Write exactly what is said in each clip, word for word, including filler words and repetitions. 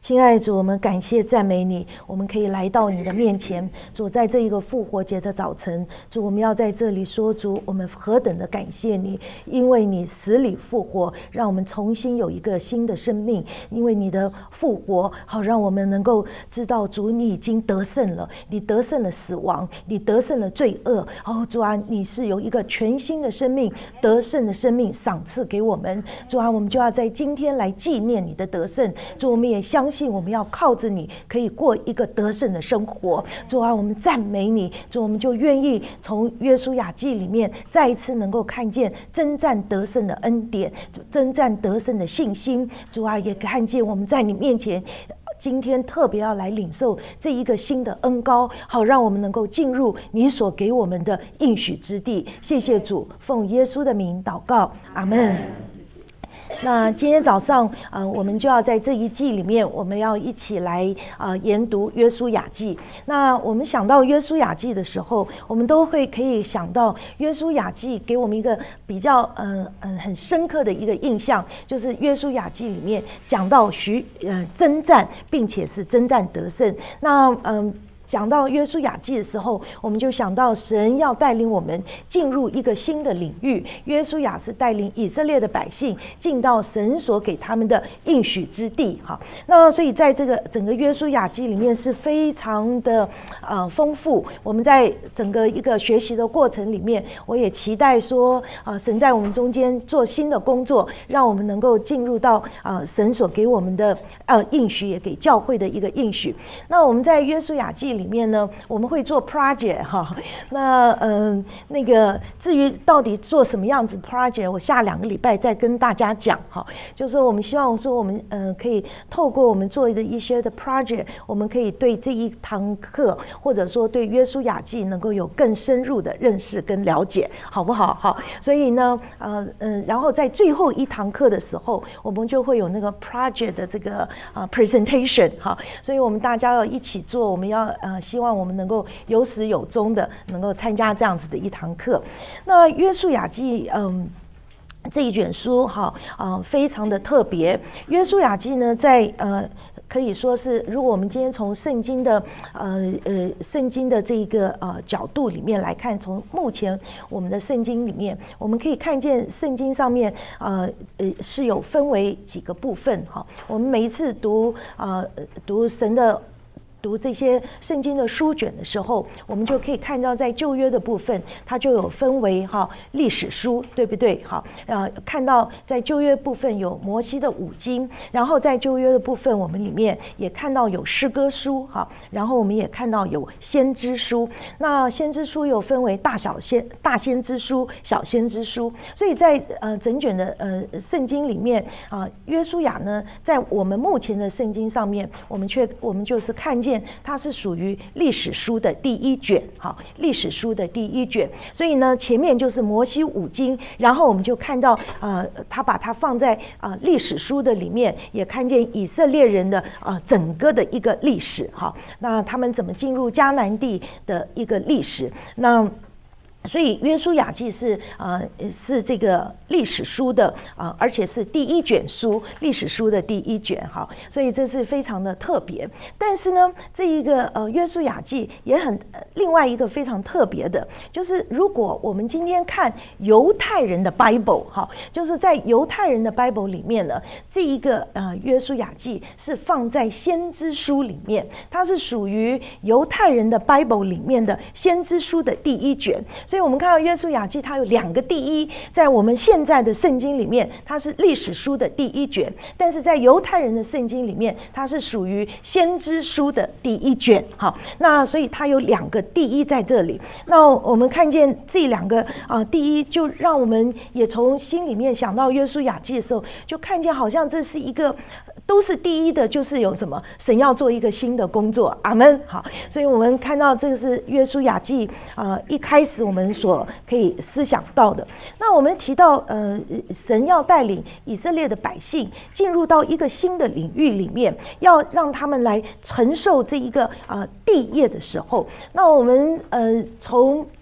亲爱的主，我们感谢赞美你，我们可以来到你的面前。主，在这一个复活节的早晨，主，我们要在这里说，主，我们何等的感谢你，因为你死里复活，让我们重新有一个新的生命。因为你的复活，好让我们能够知道，主，你已经得胜了，你得胜了死亡，你得胜了罪恶。哦，主啊，你是有一个全新的生命，得胜的生命赏赐给我们。主啊，我们就要在今天来纪念你的得胜。主，我们也相信我们要靠着你可以过一个得胜的生活。主啊，我们赞美你。主，我们就愿意从约书亚记里面再一次能够看见征战得胜的恩典，征战得胜的信心。主啊，也看见我们在你面前今天特别要来领受这一个新的恩膏，好让我们能够进入你所给我们的应许之地。谢谢主，奉耶稣的名祷告，阿们。那今天早上，呃，我们就要在这一季里面，我们要一起来呃研读约书亚记。那我们想到约书亚记的时候，我们都会可以想到约书亚记给我们一个比较嗯嗯、呃、很深刻的一个印象，就是约书亚记里面讲到许呃征战，并且是征战得胜。那嗯。呃讲到约书亚记的时候，我们就想到神要带领我们进入一个新的领域。约书亚是带领以色列的百姓进到神所给他们的应许之地。好，那所以在这个整个约书亚记里面是非常的呃丰富。我们在整个一个学习的过程里面，我也期待说啊、呃，神在我们中间做新的工作，让我们能够进入到啊、呃、神所给我们的呃应许，也给教会的一个应许。那我们在约书亚记里里面呢，我们会做 project 哈。那嗯、呃，那个至于到底做什么样子 project， 我下两个礼拜再跟大家讲哈。就是我们希望说，我们呃可以透过我们做一个一些的 project， 我们可以对这一堂课，或者说对约书亚记能够有更深入的认识跟了解，好不好？好，所以呢，呃嗯、呃，然后在最后一堂课的时候，我们就会有那个 project 的这个啊、呃、presentation 哈。所以我们大家要一起做，我们要呃。希望我们能够有始有终的能够参加这样子的一堂课。那约书亚记嗯这一卷书哈啊、呃、非常的特别。约书亚记呢在呃可以说是，如果我们今天从圣经的呃呃圣经的这一个呃角度里面来看，从目前我们的圣经里面，我们可以看见圣经上面呃呃是有分为几个部分哈。我们每一次读呃读神的读这些圣经的书卷的时候，我们就可以看到，在旧约的部分，它就有分为哈历史书，对不对？好，呃，看到在旧约部分有摩西的五经，然后在旧约的部分，我们里面也看到有诗歌书，哈，然后我们也看到有先知书。那先知书又分为大小先大先知书、小先知书，所以在呃整卷的呃圣经里面啊、呃，约书亚呢，在我们目前的圣经上面，我们却我们就是看见。它是属于历史书的第一卷，好，历史书的第一卷。所以呢，前面就是摩西五经，然后我们就看到，呃，他把它放在啊、呃、历史书的里面，也看见以色列人的啊、呃、整个的一个历史，哈，那他们怎么进入迦南地的一个历史，那。所以约书亚记是呃是这个历史书的啊、呃，而且是第一卷书，历史书的第一卷哈，所以这是非常的特别。但是呢，这一个呃约书亚记也很、呃、另外一个非常特别的，就是如果我们今天看犹太人的 Bible 哈，就是在犹太人的 Bible 里面呢，这一个呃约书亚记是放在先知书里面，它是属于犹太人的 Bible 里面的先知书的第一卷。所以我们看到约书亚记它有两个第一，在我们现在的圣经里面它是历史书的第一卷，但是在犹太人的圣经里面它是属于先知书的第一卷。好，那所以它有两个第一在这里。那我们看见这两个啊、呃、第一，就让我们也从心里面想到约书亚记的时候，就看见好像这是一个都是第一的，就是有什么神要做一个新的工作，阿们。好，所以我们看到这个是约书亚记啊、呃、一开始我们所可以思想到的。那我们提到呃神要带领以色列的百姓进入到一个新的领域里面，要让他们来承受这一个啊、呃、地业的时候，那我们呃从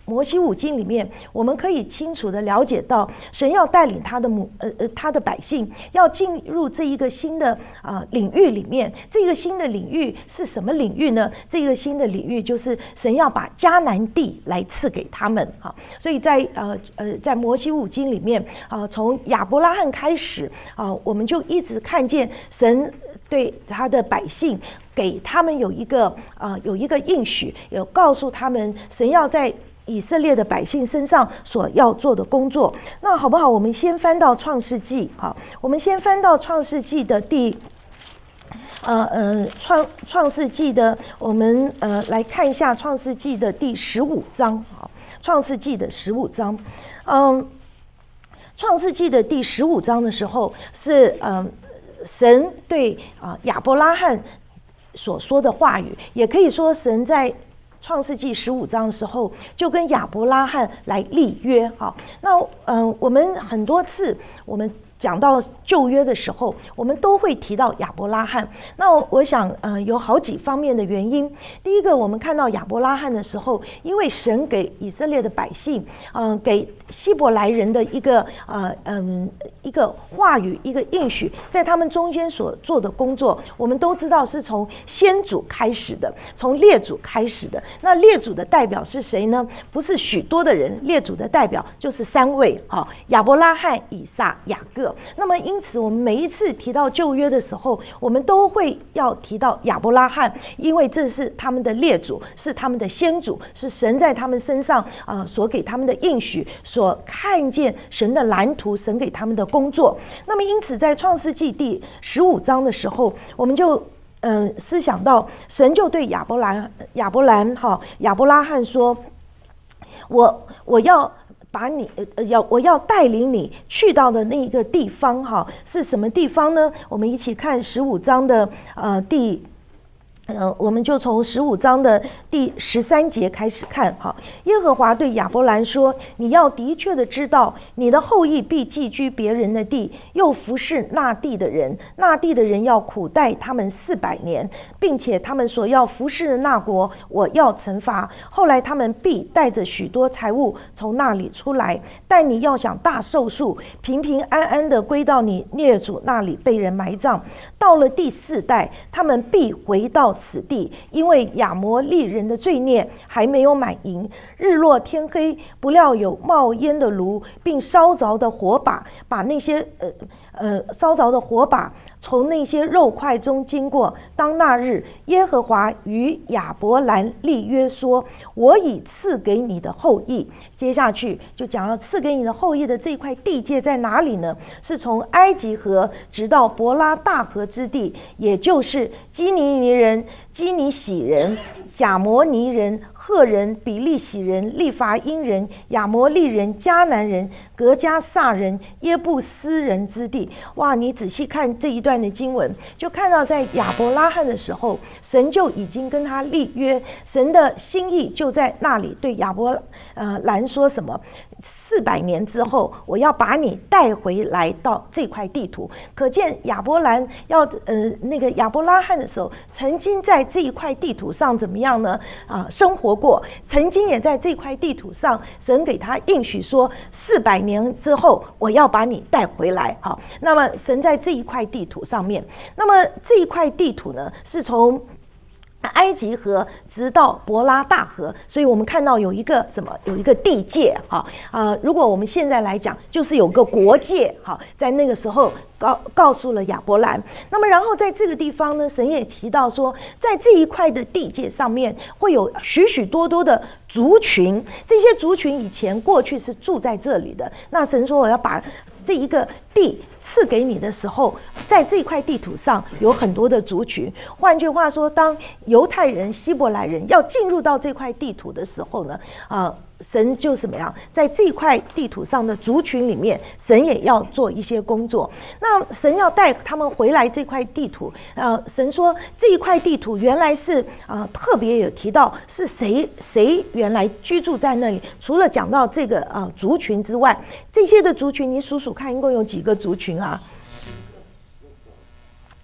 摩西五经里面，我们可以清楚的了解到，神要带领他的母呃呃他的百姓要进入这一个新的啊、呃、领域里面。这个新的领域是什么领域呢？这个新的领域就是神要把迦南地来赐给他们。哈，所以在呃呃在摩西五经里面啊、呃，从亚伯拉罕开始啊、呃，我们就一直看见神对他的百姓。给他们有一个啊、呃，有一个应许，有告诉他们神要在以色列的百姓身上所要做的工作。那好不好？我们先翻到创世纪，好，我们先翻到创世纪的第，呃呃创创世纪的，我们呃来看一下创世纪的第十五章，好，创世纪的十五章，嗯，创世纪的第十五章的时候是嗯、呃，神对啊、呃、亚伯拉罕所说的话语，也可以说神在创世纪十五章的时候就跟亚伯拉罕来立约。好，那嗯、呃，我们很多次我们讲到旧约的时候，我们都会提到亚伯拉罕。那我想，呃，有好几方面的原因。第一个，我们看到亚伯拉罕的时候，因为神给以色列的百姓，嗯、呃，给希伯来人的一个，呃，嗯，一个话语，一个应许，在他们中间所做的工作，我们都知道是从先祖开始的，从列祖开始的。那列祖的代表是谁呢？不是许多的人，列祖的代表就是三位，好、哦，亚伯拉罕、以撒、雅各。那么因此我们每一次提到旧约的时候，我们都会要提到亚伯拉罕，因为这是他们的列祖，是他们的先祖，是神在他们身上啊、呃、所给他们的应许，所看见神的蓝图，神给他们的工作。那么因此在创世纪第十五章的时候，我们就嗯、呃、思想到神就对亚伯兰亚伯兰哈亚伯拉罕说，我我要把你呃要我要带领你去到的那一个地方哈，是什么地方呢？我们一起看十五章的呃第。呃，我们就从十五章的第十三节开始看哈。耶和华对亚伯兰说：“你要的确的知道，你的后裔必寄居别人的地，又服侍那地的人。那地的人要苦待他们四百年，并且他们所要服侍的那国，我要惩罚。后来他们必带着许多财物从那里出来。但你要想大寿数，平平安安的归到你列祖那里，被人埋葬。到了第四代，他们必回到此地，因为亚摩利人的罪孽还没有满盈。日落天黑，不料有冒烟的炉，并烧着的火把，把那些呃呃烧着的火把从那些肉块中经过。当那日，耶和华与亚伯兰立约说：“我已赐给你的后裔。”接下去就讲要赐给你的后裔的这块地界在哪里呢？是从埃及河直到伯拉大河之地，也就是基尼尼人、基尼喜人、贾摩尼人、赫人、比利洗人、利伐因人、亚摩利人、迦南人、格加撒人、耶布斯人之地。哇，你仔细看这一段的经文，就看到在亚伯拉罕的时候，神就已经跟他立约，神的心意就在那里对亚伯呃兰说什么？四百年之后，我要把你带回来到这块地图。可见亚伯兰要呃那个亚伯拉罕的时候，曾经在这一块地图上怎么样呢？啊、呃，生活过，曾经也在这块地图上，神给他应许说，四百年之后我要把你带回来。好，那么神在这一块地图上面，那么这一块地图呢，是从埃及河直到伯拉大河，所以我们看到有一个什么？有一个地界，哈啊、呃！如果我们现在来讲，就是有个国界，哈，在那个时候告告诉了亚伯兰。那么，然后在这个地方呢，神也提到说，在这一块的地界上面会有许许多多的族群，这些族群以前过去是住在这里的。那神说，我要把这一个地赐给你的时候，在这块地图上有很多的族群。换句话说，当犹太人、希伯来人要进入到这块地图的时候呢，啊、呃，神就怎么样，在这块地图上的族群里面，神也要做一些工作。那神要带他们回来这块地图，呃，神说这一块地图原来是啊、呃，特别有提到是谁谁原来居住在那里。除了讲到这个啊、呃、族群之外，这些的族群你数数看，一共有几个族群啊？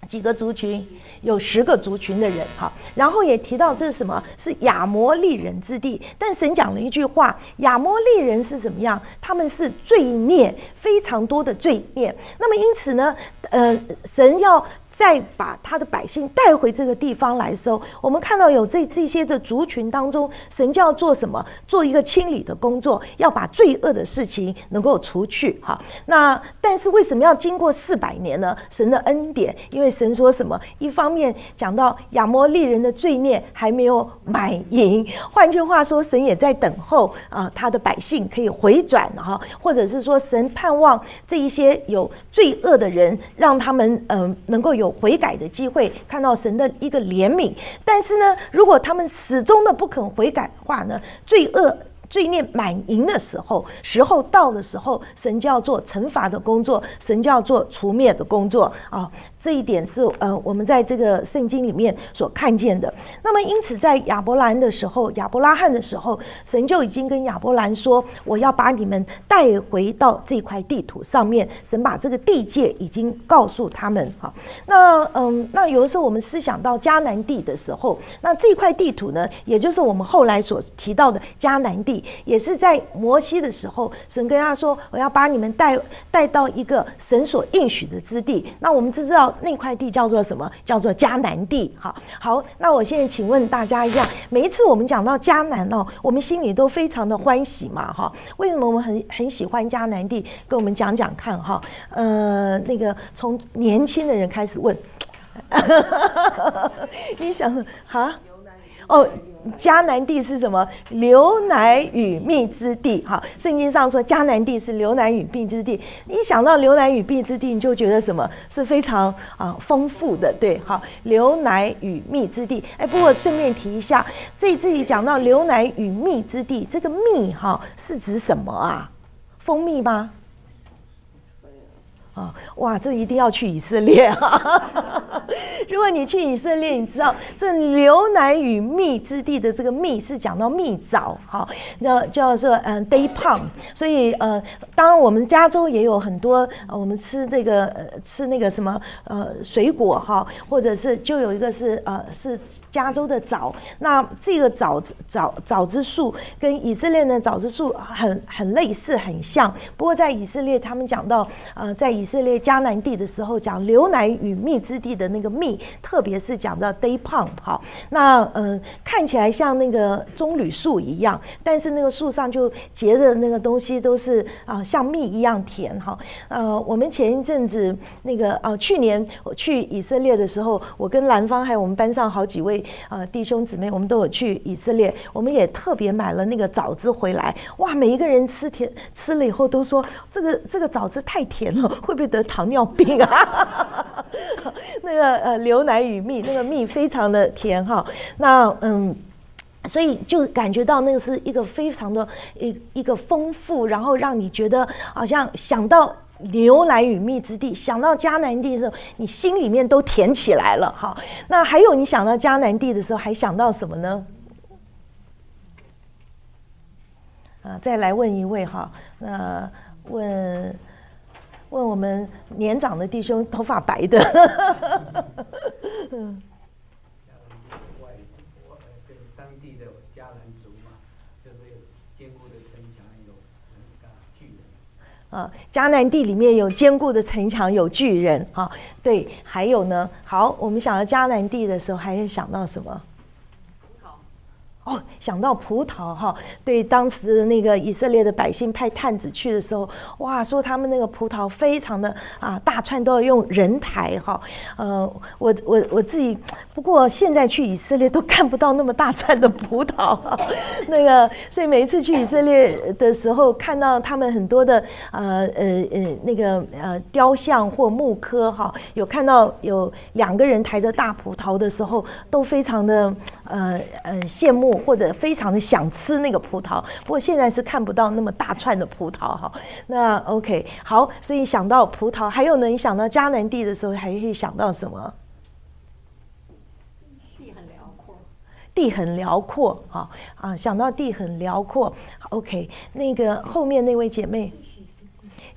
几个族群？有十个族群的人，好，然后也提到这是什么？是亚摩利人之地。但神讲了一句话：亚摩利人是怎么样？他们是罪孽非常多的罪孽。那么因此呢，呃，神要再把他的百姓带回这个地方来的时候，我们看到有这这些的族群当中，神就要做什么？做一个清理的工作，要把罪恶的事情能够除去。哈，那但是为什么要经过四百年呢？神的恩典，因为神说什么？一方面讲到亚摩利人的罪孽还没有满盈，换句话说，神也在等候啊、呃，他的百姓可以回转哈，或者是说神盼望这一些有罪恶的人，让他们嗯、呃、能够有悔改的机会，看到神的一个怜悯。但是呢，如果他们始终的不肯悔改的话呢，罪恶罪孽满盈的时候，时候到的时候，神就要做惩罚的工作，神就要做除灭的工作啊。这一点是呃我们在这个圣经里面所看见的。那么因此在亚伯兰的时候，亚伯拉罕的时候，神就已经跟亚伯兰说，我要把你们带回到这块地图上面。神把这个地界已经告诉他们。好，那嗯那有的时候我们思想到迦南地的时候，那这块地图呢，也就是我们后来所提到的迦南地，也是在摩西的时候，神跟他说，我要把你们带带到一个神所应许的之地。那我们知道那块地叫做什么？叫做迦南地。好，好，那我现在请问大家一样，每一次我们讲到迦南哦，我们心里都非常的欢喜嘛，哈。为什么我们很很喜欢迦南地？跟我们讲讲看哈。呃，那个从年轻的人开始问，你想哈？哦，迦南地是什么？流奶与蜜之地。哈，圣经上说迦南地是流奶与蜜之地。一想到流奶与蜜之地，你就觉得什么是非常啊丰富的，对，好，流奶与蜜之地。哎，不过顺便提一下，这这里讲到流奶与蜜之地，这个蜜哈是指什么啊？蜂蜜吗？哦，哇，这一定要去以色列啊！如果你去以色列，你知道这流奶与蜜之地的这个蜜是讲到蜜枣，好，叫叫做嗯 day palm。所以呃，当然我们加州也有很多，呃、我们吃这个呃吃那个什么呃水果哈，或者是就有一个是呃是加州的枣。那这个枣枣枣子树跟以色列的枣子树很很类似，很像。不过在以色列，他们讲到呃在以以色列迦南地的时候，讲流奶与蜜之地的那个蜜，特别是讲到 day palm。 好，那呃看起来像那个棕榈树一样，但是那个树上就结的那个东西都是啊、呃、像蜜一样甜。哈，呃我们前一阵子那个啊、呃、去年我去以色列的时候，我跟兰芳还有我们班上好几位呃弟兄姊妹，我们都有去以色列，我们也特别买了那个枣子回来。哇，每一个人吃甜吃了以后都说这个这个枣子太甜了，会不会得糖尿病啊？那个呃，流奶与蜜，那个蜜非常的甜哈。那嗯，所以就感觉到那个是一个非常的一一个丰富，然后让你觉得好像想到牛奶与蜜之地，想到迦南地的时候，你心里面都甜起来了哈。那还有你想到迦南地的时候，还想到什么呢？啊，再来问一位哈，那问。问我们年长的弟兄，头发白的。嗯， 当地的迦南族嘛，就是有坚固的城墙，有那个巨人。 啊，迦南地里面有坚固的城墙，有巨人啊。对，还有呢。好，我们想到迦南地的时候，还会想到什么？哦，想到葡萄哈，对，当时那个以色列的百姓派探子去的时候，哇，说他们那个葡萄非常的啊，大串都要用人抬哈。呃，我我我自己，不过现在去以色列都看不到那么大串的葡萄，那个，所以每一次去以色列的时候，看到他们很多的呃呃呃那个呃雕像或木刻哈，有看到有两个人抬着大葡萄的时候，都非常的呃呃羡慕。或者非常的想吃那个葡萄，不过现在是看不到那么大串的葡萄哈。那 OK 好，所以想到葡萄，还有呢，你想到迦南地的时候，还会想到什么？ 地很辽阔， 地很辽阔啊啊！想到地很辽阔 ，OK。那个后面那位姐妹，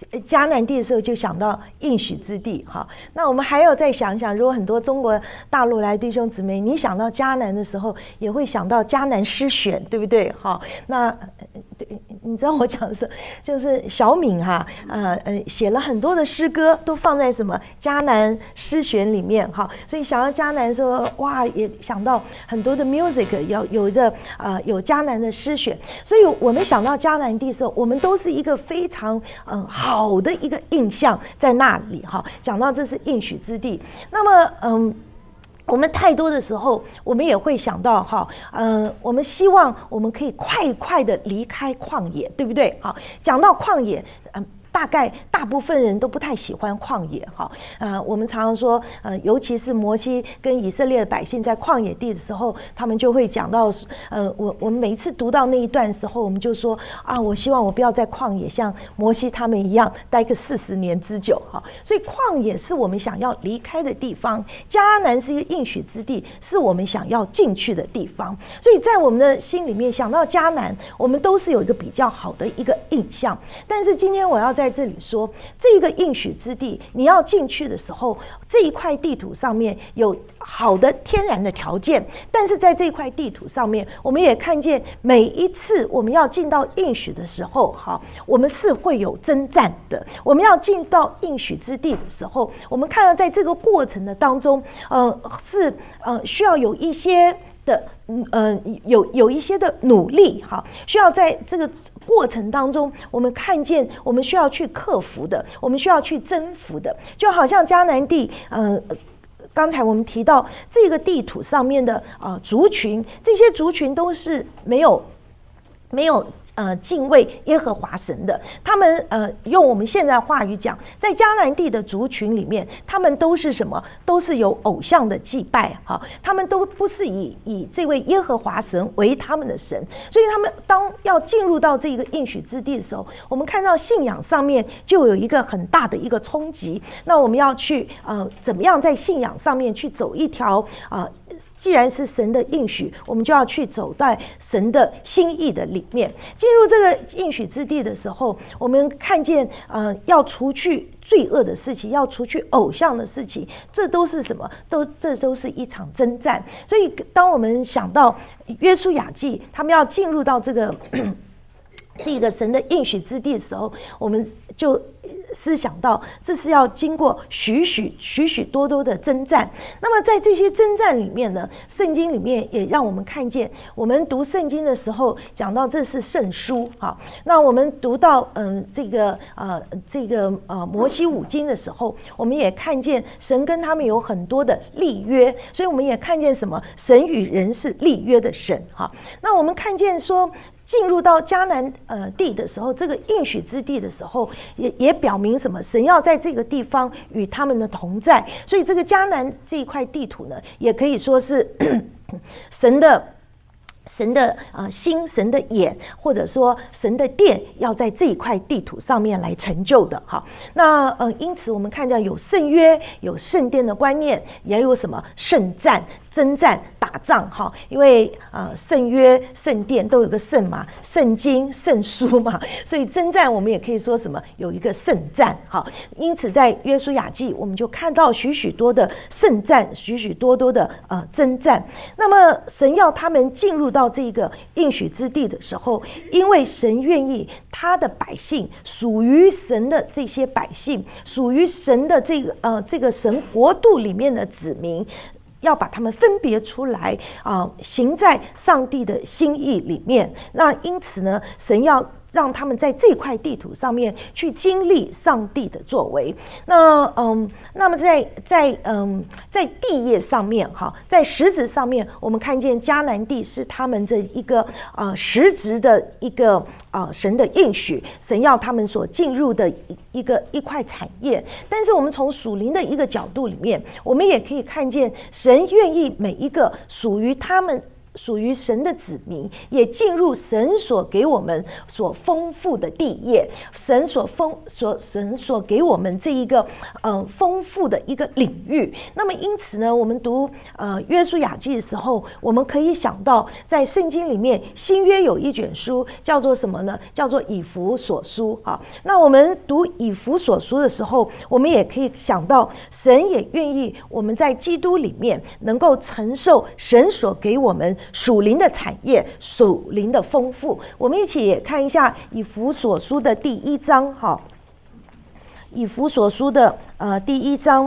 迦南地的时候就想到应许之地哈。那我们还要再想想，如果很多中国大陆来弟兄姊妹，你想到迦南的时候，也会想到迦南诗选，对不对？好，那你知道我讲的是，就是小敏哈，呃呃，写了很多的诗歌，都放在什么迦南诗选里面哈。所以想到迦南的时候，哇，也想到很多的 music 有有着呃有迦南的诗选。所以我们想到迦南地的时候，我们都是一个非常嗯、呃、好的一个印象在那里哈。讲到这是应许之地，那么嗯。我们太多的时候，我们也会想到哈，呃，我们希望我们可以快快的离开旷野，对不对？好，讲到旷野，嗯、呃。大概大部分人都不太喜欢旷野哈，呃，我们常常说，呃，尤其是摩西跟以色列的百姓在旷野地的时候，他们就会讲到，呃，我我们每一次读到那一段的时候，我们就说啊，我希望我不要在旷野像摩西他们一样待个四十年之久哈。所以旷野是我们想要离开的地方，迦南是一个应许之地，是我们想要进去的地方。所以在我们的心里面想到迦南，我们都是有一个比较好的一个印象。但是今天我要在这里说，这个应许之地，你要进去的时候，这一块地图上面有好的天然的条件，但是在这一块地图上面，我们也看见每一次我们要进到应许的时候，哈，我们是会有征战的。我们要进到应许之地的时候，我们看到在这个过程的当中，呃，是呃需要有一些的，嗯、呃，有有一些的努力，哈，需要在这个过程当中，我们看见我们需要去克服的，我们需要去征服的，就好像迦南地，呃，刚才我们提到这个地图上面的啊、呃、族群，这些族群都是没有没有。呃，敬畏耶和华神的，他们呃，用我们现在话语讲，在迦南地的族群里面，他们都是什么？都是有偶像的祭拜哈，他们都不是以以这位耶和华神为他们的神，所以他们当要进入到这个应许之地的时候，我们看到信仰上面就有一个很大的一个冲击。那我们要去呃，怎么样在信仰上面去走一条啊？呃既然是神的应许，我们就要去走在神的心意的里面。进入这个应许之地的时候，我们看见呃，要除去罪恶的事情，要除去偶像的事情，这都是什么？都这都是一场征战。所以，当我们想到约书亚记，他们要进入到这个这个神的应许之地的时候，我们就思想到这是要经过许许许许多多的征战。那么在这些征战里面呢，圣经里面也让我们看见，我们读圣经的时候讲到这是圣书哈。那我们读到嗯这个呃这个呃摩西五经的时候，我们也看见神跟他们有很多的立约，所以我们也看见什么？神与人是立约的神哈。那我们看见说，进入到迦南呃地的时候，这个应许之地的时候，也也表明什么？神要在这个地方与他们的同在，所以这个迦南这一块地图呢，也可以说是神的。神的呃心，神的眼，或者说神的殿，要在这一块地图上面来成就的哈。那呃，因此我们看到有圣约，有圣殿的观念，也有什么圣战、征战、打仗哈。因为呃圣约、圣殿都有个圣嘛，圣经、圣书嘛，所以征战我们也可以说什么有一个圣战哈。因此在约书亚记，我们就看到许许多的圣战，许许多多的呃征战。那么神要他们进入到这个应许之地的时候，因为神愿意他的百姓，属于神的这些百姓，属于神的这个呃这个神国度里面的子民，要把他们分别出来啊、呃，行在上帝的心意里面。那因此呢，神要让他们在这块地图上面去经历上帝的作为。那嗯，那么在在嗯在地业上面哈，在实质上面，我们看见迦南地是他们这一个呃实质的一个啊、呃、神的应许，神要他们所进入的一一个一块产业。但是我们从属灵的一个角度里面，我们也可以看见神愿意每一个属于他们属于神的子民，也进入神所给我们所丰富的地业，神所丰所神所给我们这一个呃丰富的一个领域。那么因此呢，我们读呃约书亚记的时候，我们可以想到在圣经里面新约有一卷书叫做什么呢？叫做以弗所书啊。那我们读以弗所书的时候，我们也可以想到神也愿意我们在基督里面能够承受神所给我们属灵的产业，属灵的丰富。我们一起也看一下以弗所书的第一章哈，以弗所书的呃第一章，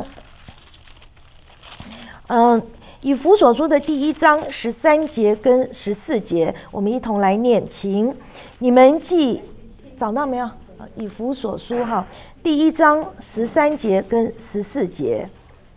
嗯、呃，以弗所书的第一章十三节跟十四节，我们一同来念，请你们既找到没有？以弗所书哈，第一章十三节跟十四节。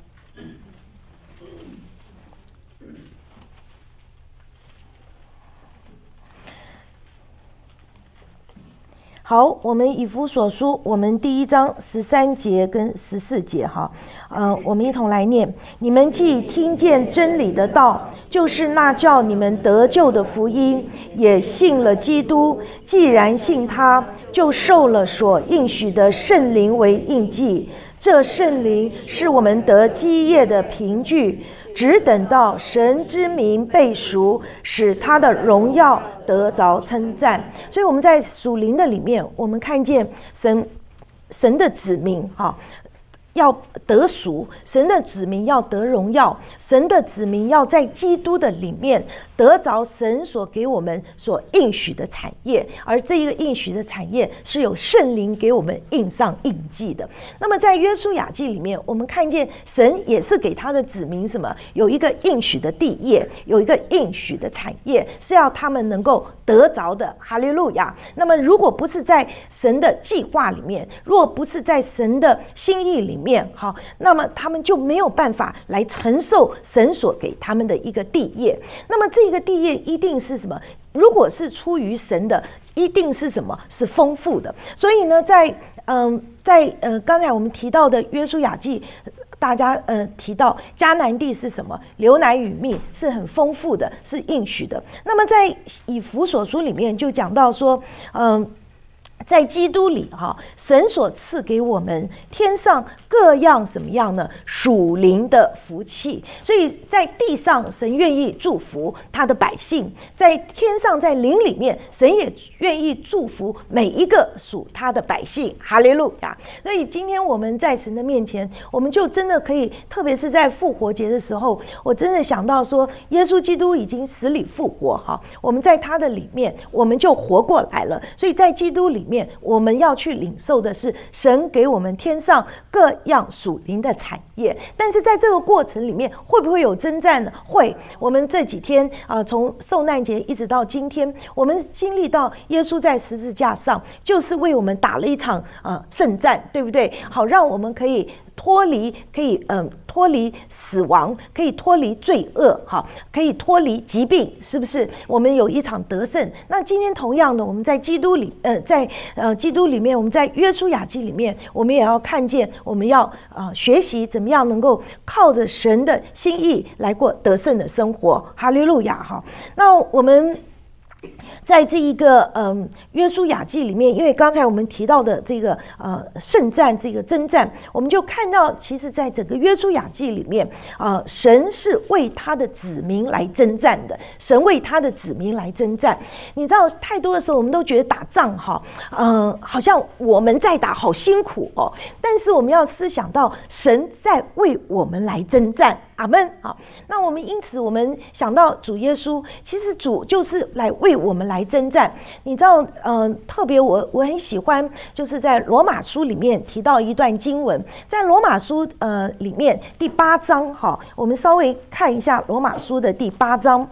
好，我们以弗所书，我们第一章十三节跟十四节哈，呃，我们一同来念。你们既听见真理的道，就是那叫你们得救的福音，也信了基督。既然信他，就受了所应许的圣灵为印记。这圣灵是我们得基业的凭据，只等到神之名被赎，使他的荣耀得着称赞。所以我们在属灵的里面，我们看见神神的子民哈，要得赎，神的子民要得荣耀，神的子民要在基督的里面得着神所给我们所应许的产业，而这一个应许的产业是有圣灵给我们印上印记的。那么在约书亚记里面，我们看见神也是给他的子民什么，有一个应许的地业，有一个应许的产业，是要他们能够得着的。哈利路亚。那么如果不是在神的计划里面，如果不是在神的心意里面，好，那么他们就没有办法来承受神所给他们的一个地业。那么这个地业一定是什么？如果是出于神的，一定是什么？是丰富的。所以呢，在嗯，在呃刚才我们提到的约书亚记，大家呃提到迦南地是什么？流奶与蜜，是很丰富的，是应许的。那么在以弗所书里面就讲到说，嗯。在基督里哈，神所赐给我们天上各样什么样呢？属灵的福气。所以在地上神愿意祝福他的百姓，在天上在灵里面神也愿意祝福每一个属他的百姓。哈利路亚。所以今天我们在神的面前，我们就真的可以，特别是在复活节的时候，我真的想到说，耶稣基督已经死里复活哈，我们在他的里面我们就活过来了。所以在基督里面我们要去领受的是神给我们天上各样属灵的产业。但是在这个过程里面会不会有征战呢？会。我们这几天啊、呃，从受难节一直到今天，我们经历到耶稣在十字架上就是为我们打了一场呃圣战，对不对？好，让我们可以脱离，可以嗯、呃、脱离死亡，可以脱离罪恶，好，可以脱离疾病，是不是？我们有一场得胜。那今天同样的，我们在基督里，呃，在呃基督里面，我们在约书亚记里面，我们也要看见，我们要呃学习怎么样能够靠着神的心意来过得胜的生活。哈利路亚！哈，那我们。在这一个嗯约书亚记里面，因为刚才我们提到的这个呃圣战这个征战，我们就看到，其实在整个约书亚记里面啊、呃，神是为他的子民来征战的，神为他的子民来征战。你知道，太多的时候我们都觉得打仗哈，嗯、呃，好像我们在打，好辛苦哦。但是我们要思想到，神在为我们来征战。阿们。好，那我们因此我们想到主耶稣，其实主就是来为我们来征战。你知道，嗯、呃，特别我我很喜欢，就是在罗马书里面提到一段经文，在罗马书呃里面第八章，哈，我们稍微看一下罗马书的第八章。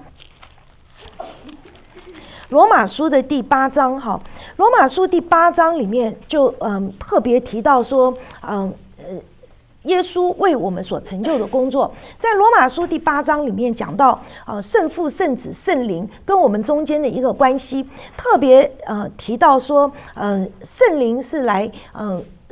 罗马书的第八章，哈，罗马书第八章里面就嗯、呃、特别提到说，嗯呃。耶稣为我们所成就的工作，在罗马书第八章里面讲到，呃，圣父、圣子、圣灵跟我们中间的一个关系，特别呃提到说，嗯、呃，圣灵是来，嗯、呃。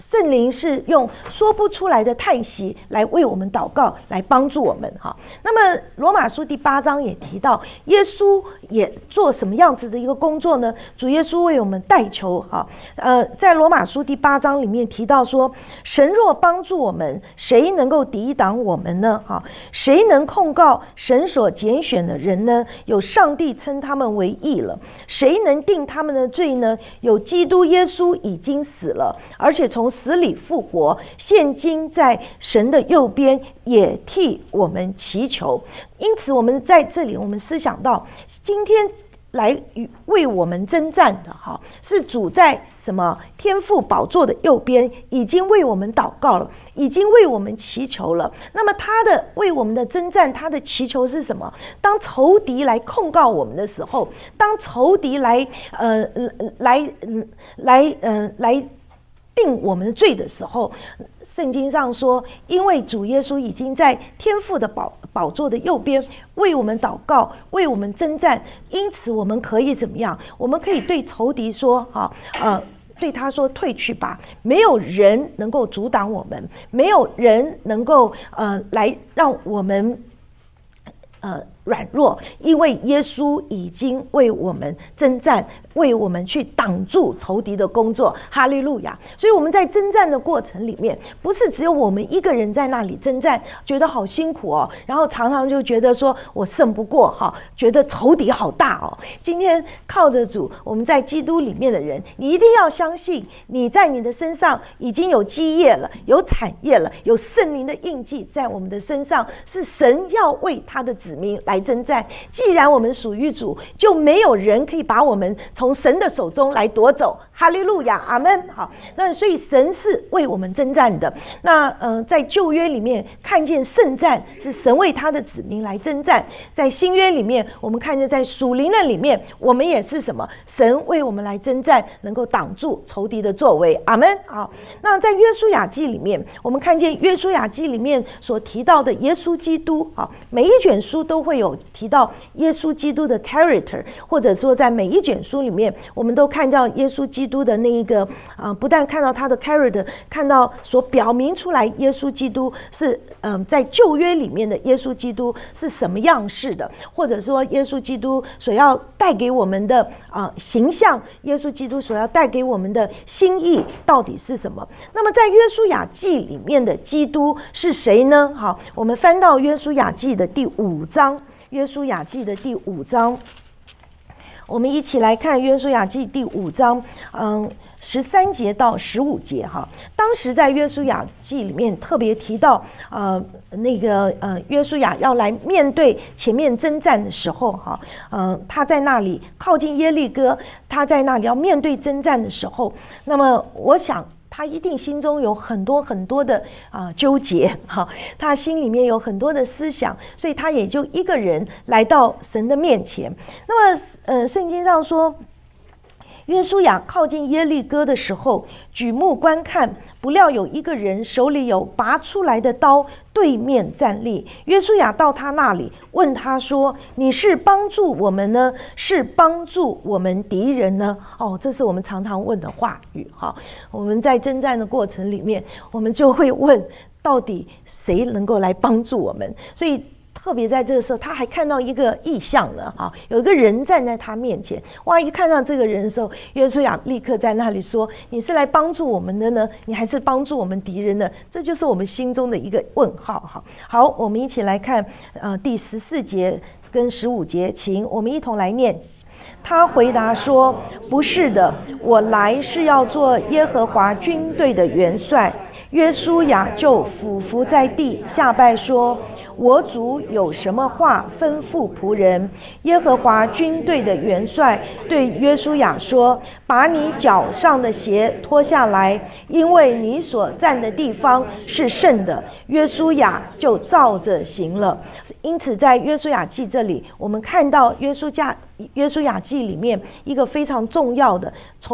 圣灵是用说不出来的叹息来为我们祷告，来帮助我们哈。那么罗马书第八章也提到，耶稣也做什么样子的一个工作呢？主耶稣为我们代求哈。呃，在罗马书第八章里面提到说，神若帮助我们，谁能够抵挡我们呢？哈，谁能控告神所拣选的人呢？有上帝称他们为义了。谁能定他们的罪呢？有基督耶稣已经死了，而且从从死里复活，现今在神的右边，也替我们祈求。因此我们在这里我们思想到，今天来为我们征战的哈，是主在什么天父宝座的右边，已经为我们祷告了，已经为我们祈求了。那么他的为我们的征战，他的祈求是什么？当仇敌来控告我们的时候，当仇敌来呃来来呃来定我们的罪的时候，圣经上说，因为主耶稣已经在天父的宝宝座的右边为我们祷告，为我们征战，因此我们可以怎么样？我们可以对仇敌说啊呃对他说退去吧，没有人能够阻挡我们，没有人能够呃来让我们呃软弱，因为耶稣已经为我们征战，为我们去挡住仇敌的工作。哈利路亚！所以我们在征战的过程里面，不是只有我们一个人在那里征战，觉得好辛苦哦，然后常常就觉得说我胜不过哈，觉得仇敌好大哦。今天靠着主，我们在基督里面的人，你一定要相信，你在你的身上已经有基业了，有产业了，有圣灵的印记在我们的身上，是神要为他的子民来征战。既然我们属于主，就没有人可以把我们从神的手中来夺走。哈利路亚，阿们。好，那所以神是为我们征战的。那呃，在旧约里面看见圣战是神为他的子民来征战，在新约里面我们看见在属灵的里面，我们也是什么？神为我们来征战，能够挡住仇敌的作为。阿们。好，那在约书亚记里面，我们看见约书亚记里面所提到的耶稣基督啊，每一卷书都会有提到耶稣基督的 character， 或者说在每一卷书里面，我们都看到耶稣基督的那一个啊、呃，不但看到他的 character， 看到所表明出来耶稣基督是嗯、呃，在旧约里面的耶稣基督是什么样式的，或者说耶稣基督所要带给我们的啊、呃、形象，耶稣基督所要带给我们的心意到底是什么？那么在约书亚记里面的基督是谁呢？好，我们翻到约书亚记的第五章。约书亚记的第五章，我们一起来看约书亚记第五章，嗯，十三节到十五节哈。当时在约书亚记里面特别提到，呃，那个呃，约书亚要来面对前面征战的时候哈，嗯、呃，他在那里靠近耶利哥，他在那里要面对征战的时候，那么我想，他一定心中有很多很多的啊、呃、纠结哈，他心里面有很多的思想，所以他也就一个人来到神的面前。那么呃，圣经上说，约书亚靠近耶利哥的时候，举目观看，不料有一个人手里有拔出来的刀，对面站立。约书亚到他那里，问他说：“你是帮助我们呢，是帮助我们敌人呢？”哦，这是我们常常问的话语哈。我们在征战的过程里面，我们就会问，到底谁能够来帮助我们？所以特别在这个时候，他还看到一个异象了哈，有一个人站在他面前。哇！一看到这个人的时候，约书亚立刻在那里说：“你是来帮助我们的呢，你还是帮助我们敌人呢？”这就是我们心中的一个问号哈。好，我们一起来看呃第十四节跟十五节，请我们一同来念。他回答说：“不是的，我来是要做耶和华军队的元帅。”约书亚就俯伏在地下拜说：“我主有什么话吩咐仆人？”耶和华军队的元帅对约书亚说：“把你脚上的鞋脱下来，因为你所站的地方是圣的。”约书亚就照着行了。因此在约书亚记这里，我们看到约书亚约书亚记里面一个非常重要的，从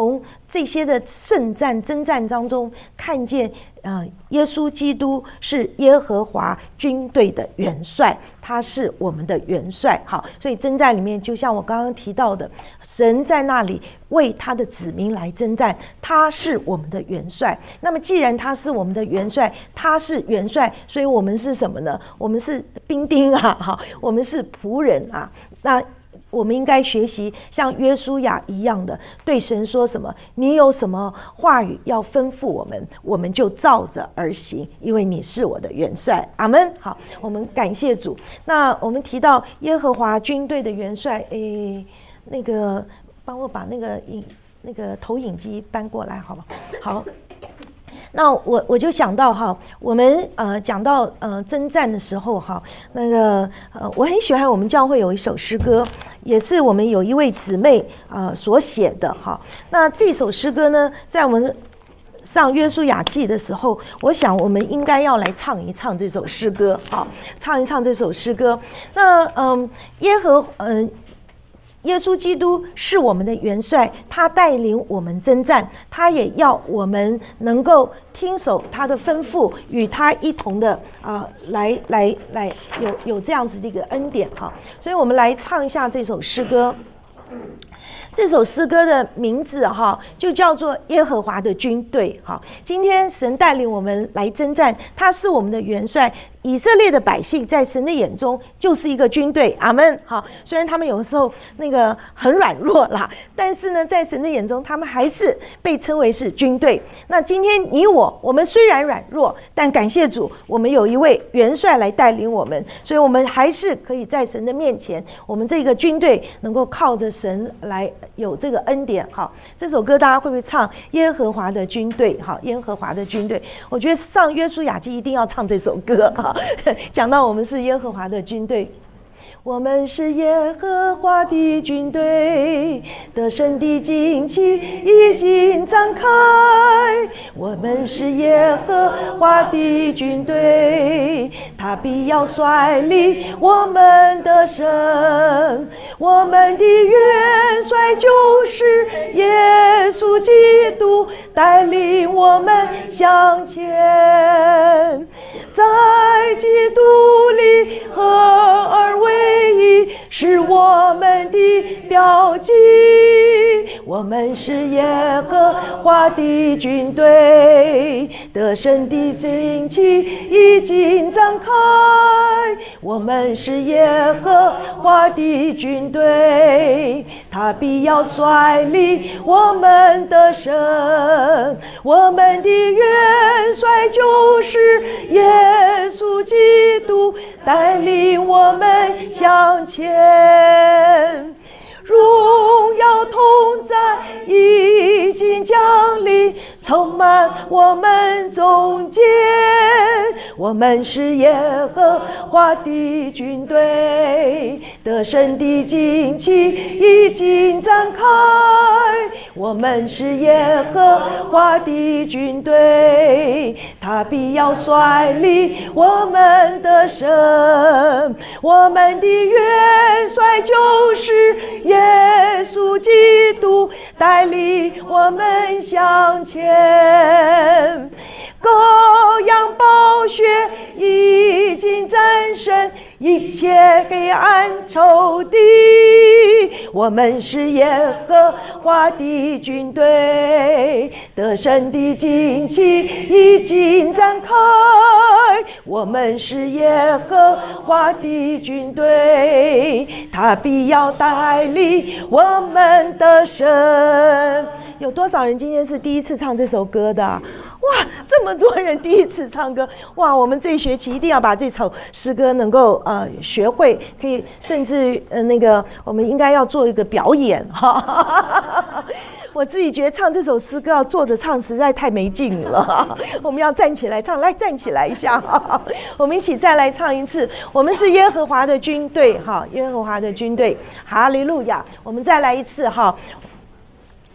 这些的圣战征战当中，看见呃耶稣基督是耶和华军队的元帅，他是我们的元帅。好，所以征战里面，就像我刚刚提到的，神在那里为他的子民来征战，他是我们的元帅。那么既然他是我们的元帅，他是元帅，所以我们是什么呢？我们是兵丁啊，好，我们是仆人啊。那我们应该学习像约书亚一样的，对神说什么，你有什么话语要吩咐我们，我们就照着而行，因为你是我的元帅。阿们。好，我们感谢主。那我们提到耶和华军队的元帅，诶，那个帮我把那个影那个投影机搬过来，好吧？好。那我我就想到哈，我们呃讲到呃征战的时候哈，那个呃我很喜欢我们教会有一首诗歌，也是我们有一位姊妹呃所写的哈。那这首诗歌呢，在我们上约书亚记的时候，我想我们应该要来唱一唱这首诗歌，好，唱一唱这首诗歌。那嗯，耶和嗯。呃耶稣基督是我们的元帅，他带领我们征战，他也要我们能够听守他的吩咐，与他一同的啊、呃，来来来，有有这样子的一个恩典哈。所以我们来唱一下这首诗歌。这首诗歌的名字哈，就叫做耶和华的军队。好，今天神带领我们来征战，他是我们的元帅。以色列的百姓在神的眼中就是一个军队，阿们。好，虽然他们有的时候那个很软弱啦，但是呢，在神的眼中，他们还是被称为是军队。那今天你我，我们虽然软弱，但感谢主，我们有一位元帅来带领我们，所以我们还是可以在神的面前，我们这个军队能够靠着神来有这个恩典。好，这首歌大家会不会唱？耶和华的军队，好，耶和华的军队。我觉得上约书亚记一定要唱这首歌。讲到我们是耶和华的军队，我们是耶和华的军队，得胜的旌旗已经展开。我们是耶和华的军队，他必要率领我们的神。我们的元帅就是耶稣基督，带领我们向前。在基督里合而为一，是我们的标记。我们是耶和华的军队，得胜的旌旗已经展开。我们是耶和华的军队，他必要率领我们的神。我们的元帅就是耶稣基督，带领我们向前。荣耀同在已经降临，充满我们中间。我们是耶和华的军队，得胜的旌旗已经展开。我们是耶和华的军队，他必要率领我们的神。我们的元帅就是耶稣基督，带领我们向前。羔羊宝血已经战胜一切黑暗仇敌。我们是耶和华的军队，得胜的旌旗已经展开。我们是耶和华的军队，他必要带领我们的神。有多少人今天是第一次唱这首歌的啊？哇，这么多人第一次唱歌！哇，我们这一学期一定要把这首诗歌能够呃学会，可以甚至呃那个我们应该要做一个表演哈。我自己觉得唱这首诗歌要坐着唱实在太没劲了，我们要站起来唱，来站起来一下，我们一起再来唱一次。我们是耶和华的军队，哈，耶和华的军队，哈利路亚！我们再来一次哈。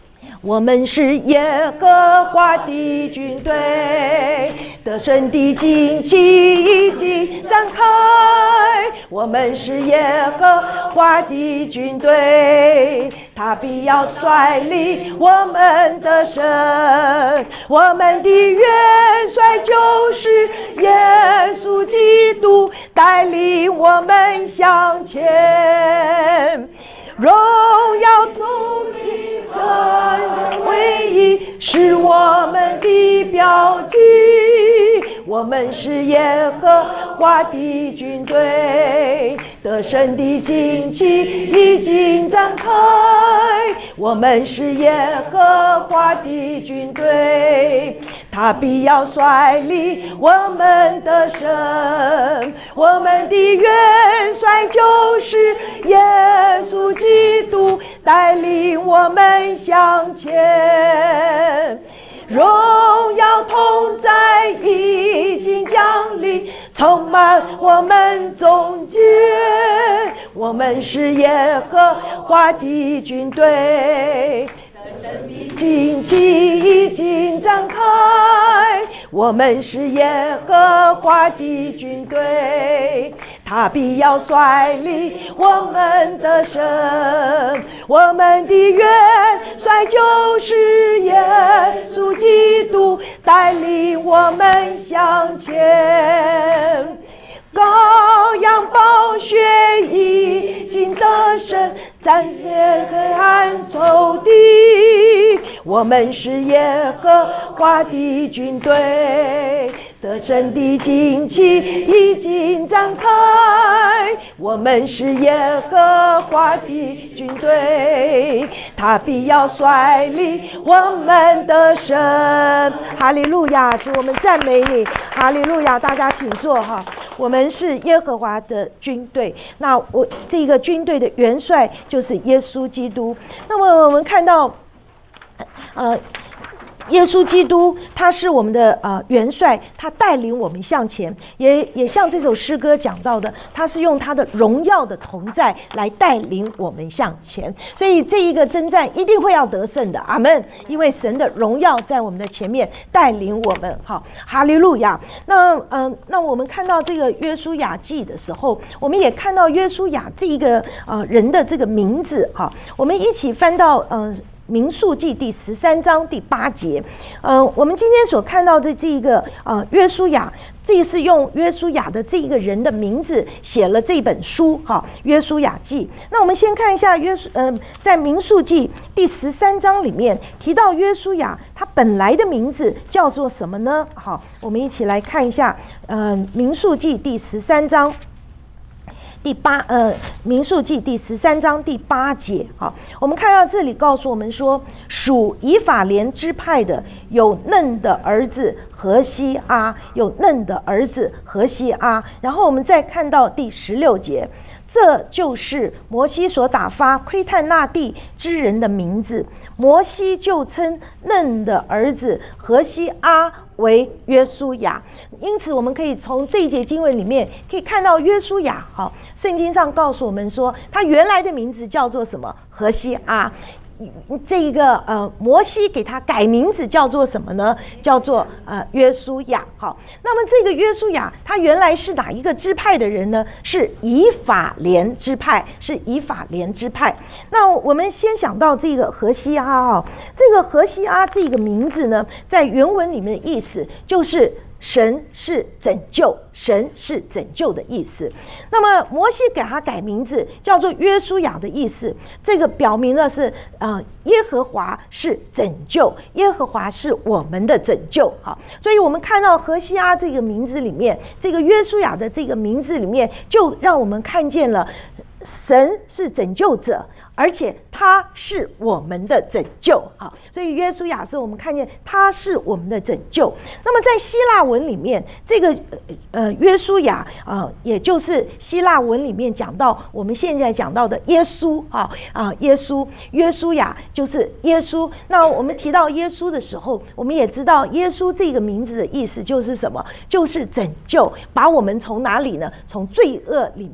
我们是耶和华的军队，得胜的旌旗已经展开。我们是耶和华的军队，他必要率领我们的神。我们的元帅就是耶稣基督，带领我们向前。荣耀统一真唯一是我们的标记。我们是耶和华的军队，得胜的旌旗已经展开。我们是耶和华的军队，他必要率领我们的神。我们的元帅就是耶稣基督，带领我们向前。荣耀同在已经降临，充满我们中间。我们是耶和华的军队，旌旗已经展开。我们是耶和华的军队，他必要率领我们的神。我们的元帅就是耶稣基督，带领我们向前。羔羊宝血已经得胜，战胜黑暗仇敌。我们是耶和华的军队，得胜的旌旗已经展开。我们是耶和华的军队，他必要率领我们的神。哈利路亚！主，我们赞美你。哈利路亚！大家请坐哈。我们是耶和华的军队，那我这个军队的元帅就是耶稣基督。那么我们看到，呃。耶稣基督他是我们的呃元帅，他带领我们向前，也也像这首诗歌讲到的，他是用他的荣耀的同在来带领我们向前，所以这一个征战一定会要得胜的，阿们！因为神的荣耀在我们的前面带领我们，好，哈利路亚。那嗯、呃，那我们看到这个约书亚记的时候，我们也看到约书亚这一个呃人的这个名字，哈，我们一起翻到嗯。呃民数记第十三章第八节，呃，我们今天所看到的这一个呃约书亚，这是用约书亚的这一个人的名字写了这本书，哈，约书亚记。那我们先看一下约书，呃，在民数记第十三章里面提到约书亚，他本来的名字叫做什么呢？好，我们一起来看一下，呃，民数记第十三章。第八呃，民数记第十三章第八节，好，我们看到这里告诉我们说，属以法莲支派的有嫩的儿子何西阿，有嫩的儿子何西阿。然后我们再看到第十六节，这就是摩西所打发窥探那地之人的名字。摩西就称嫩的儿子何西阿为约书亚。因此我们可以从这一节经文里面可以看到约书亚，好，圣经上告诉我们说他原来的名字叫做什么？何西阿。这一个呃，摩西给他改名字叫做什么呢？叫做呃约书亚。好，那么这个约书亚他原来是哪一个支派的人呢？是以法莲支派，是以法莲支派。那我们先想到这个何西阿啊，这个何西阿这个名字呢，在原文里面的意思就是神是拯救，神是拯救的意思。那么摩西给他改名字叫做约书亚的意思，这个表明的是呃耶和华是拯救，耶和华是我们的拯救。好，所以我们看到何西阿这个名字里面，这个约书亚的这个名字里面，就让我们看见了神是拯救者，而且他是我们的拯救。好，所以约书亚是我们看见他是我们的拯救。那么在希腊文里面，这个呃约书亚啊、呃，也就是希腊文里面讲到我们现在讲到的耶稣啊啊，耶稣约书亚就是耶稣。那我们提到耶稣的时候，我们也知道耶稣这个名字的意思就是什么？就是拯救，把我们从哪里呢？从罪恶里面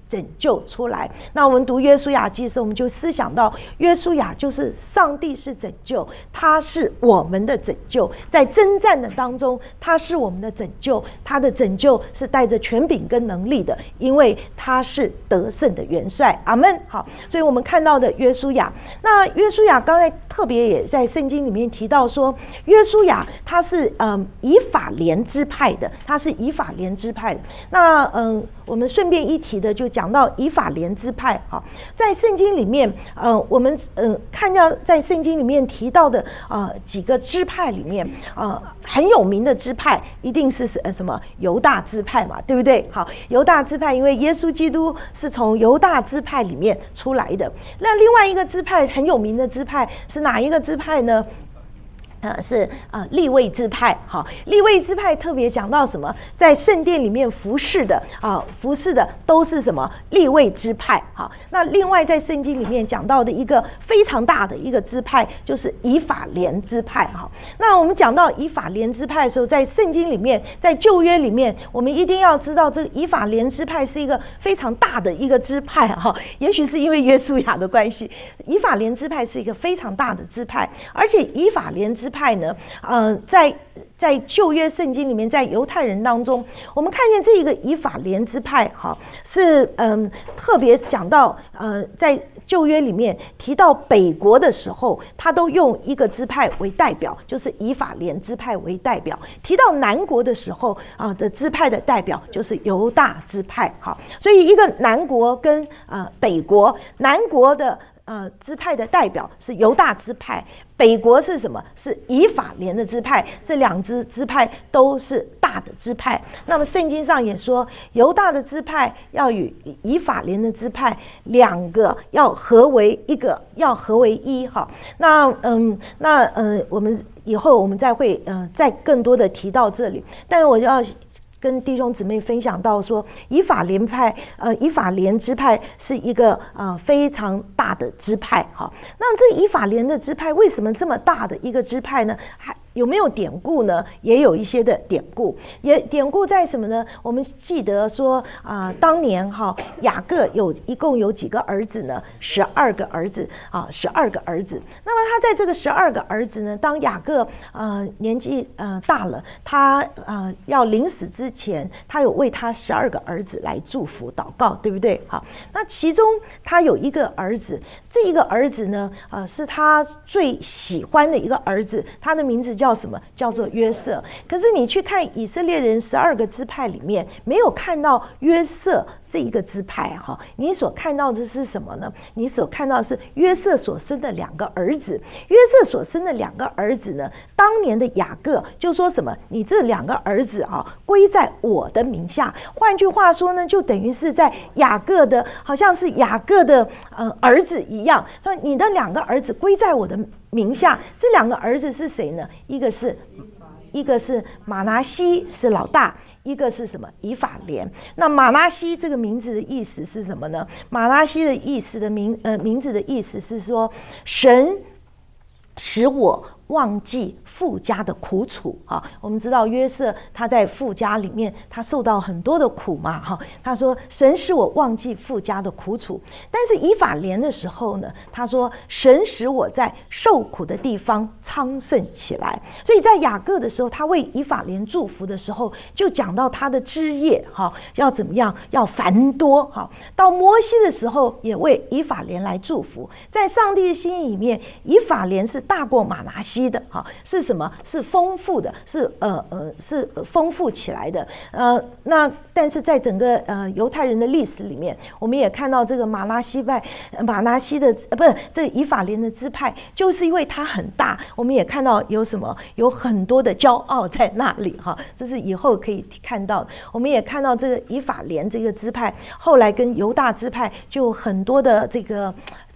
拯救出来。那我们读约书亚记的时候，我们就思想到约书亚就是上帝是拯救，他是我们的拯救，在征战的当中他是我们的拯救，他的拯救是带着权柄跟能力的，因为他是得胜的元帅。阿们。好，所以我们看到的约书亚，那约书亚刚才特别也在圣经里面提到说，约书亚他是嗯以法莲支派的，他是以法莲支派的。那嗯我们顺便一提的就讲到以法莲支派。好，在圣经里面呃我们嗯、呃、看到在圣经里面提到的呃几个支派里面呃很有名的支派一定是呃什么犹大支派嘛，对不对？好，犹大支派因为耶稣基督是从犹大支派里面出来的。那另外一个支派很有名的支派是哪一个支派呢？呃，是呃利未支派。好，利未支派特别讲到什么，在圣殿里面服侍的啊、呃，服侍的都是什么利未支派。好，那另外在圣经里面讲到的一个非常大的一个支派就是以法莲支派。好，那我们讲到以法莲支派的时候，在圣经里面，在旧约里面，我们一定要知道这个以法莲支派是一个非常大的一个支派。哈，也许是因为约书亚的关系，以法莲支派是一个非常大的支派，而且以法莲支派呢，呃，在在旧约圣经里面，在犹太人当中，我们看见这一个以法莲支派，哈，是嗯特别讲到呃在旧约里面提到北国的时候，他都用一个支派为代表，就是以法莲支派为代表；提到南国的时候啊、呃、的支派的代表就是犹大支派。好，所以一个南国跟呃北国，南国的呃支派的代表是犹大支派，北国是什么？是以法莲的支派。这两支支派都是大的支派。那么圣经上也说，犹大的支派要与以法莲的支派两个要合为一个，要合为一。哈，那嗯，那呃，我们以后我们再会呃再更多的提到这里，但是我要跟弟兄姊妹分享到说，以法莲派，呃，以法莲支派是一个呃非常大的支派。哈，那这以法莲的支派为什么这么大的一个支派呢？还有没有典故呢？也有一些的典故，也典故在什么呢？我们记得说啊、呃，当年哈雅各有一共有几个儿子呢？十二个儿子啊，十二个儿子。那么他在这个十二个儿子呢，当雅各呃年纪呃大了，他呃要临死之前，他有为他十二个儿子来祝福祷告，对不对？好，那其中他有一个儿子，这一个儿子呢，呃是他最喜欢的一个儿子，他的名字叫什么？叫做约瑟。可是你去看以色列人十二个支派里面，没有看到约瑟这一个支派。哈，你所看到的是什么呢？你所看到的是约瑟所生的两个儿子。约瑟所生的两个儿子呢，当年的雅各就说什么？你这两个儿子啊，归在我的名下。换句话说呢，就等于是在雅各的，好像是雅各的呃儿子一样，说你的两个儿子归在我的名下。这两个儿子是谁呢？一个是一个是马拿西，是老大，一个是什么？以法莲。那马拿西这个名字的意思是什么呢？马拿西的意思的名呃名字的意思是说，神使我忘记父家的苦楚。哈，我们知道约瑟他在父家里面，他受到很多的苦嘛。哈，他说神使我忘记父家的苦楚。但是以法莲的时候呢，他说神使我在受苦的地方昌盛起来。所以在雅各的时候，他为以法莲祝福的时候，就讲到他的枝叶哈要怎么样，要繁多。哈，到摩西的时候，也为以法莲来祝福。在上帝的心意里面，以法莲是大过马拿西的。哈，是什么？是丰富的，是呃呃是丰富起来的。呃，那但是在整个呃犹太人的历史里面，我们也看到这个马拿西派、马拿西的呃不是这个以法莲的支派，就是因为它很大，我们也看到有什么有很多的骄傲在那里。哈，这是以后可以看到的。我们也看到这个以法莲这个支派，后来跟犹大支派就很多的这个。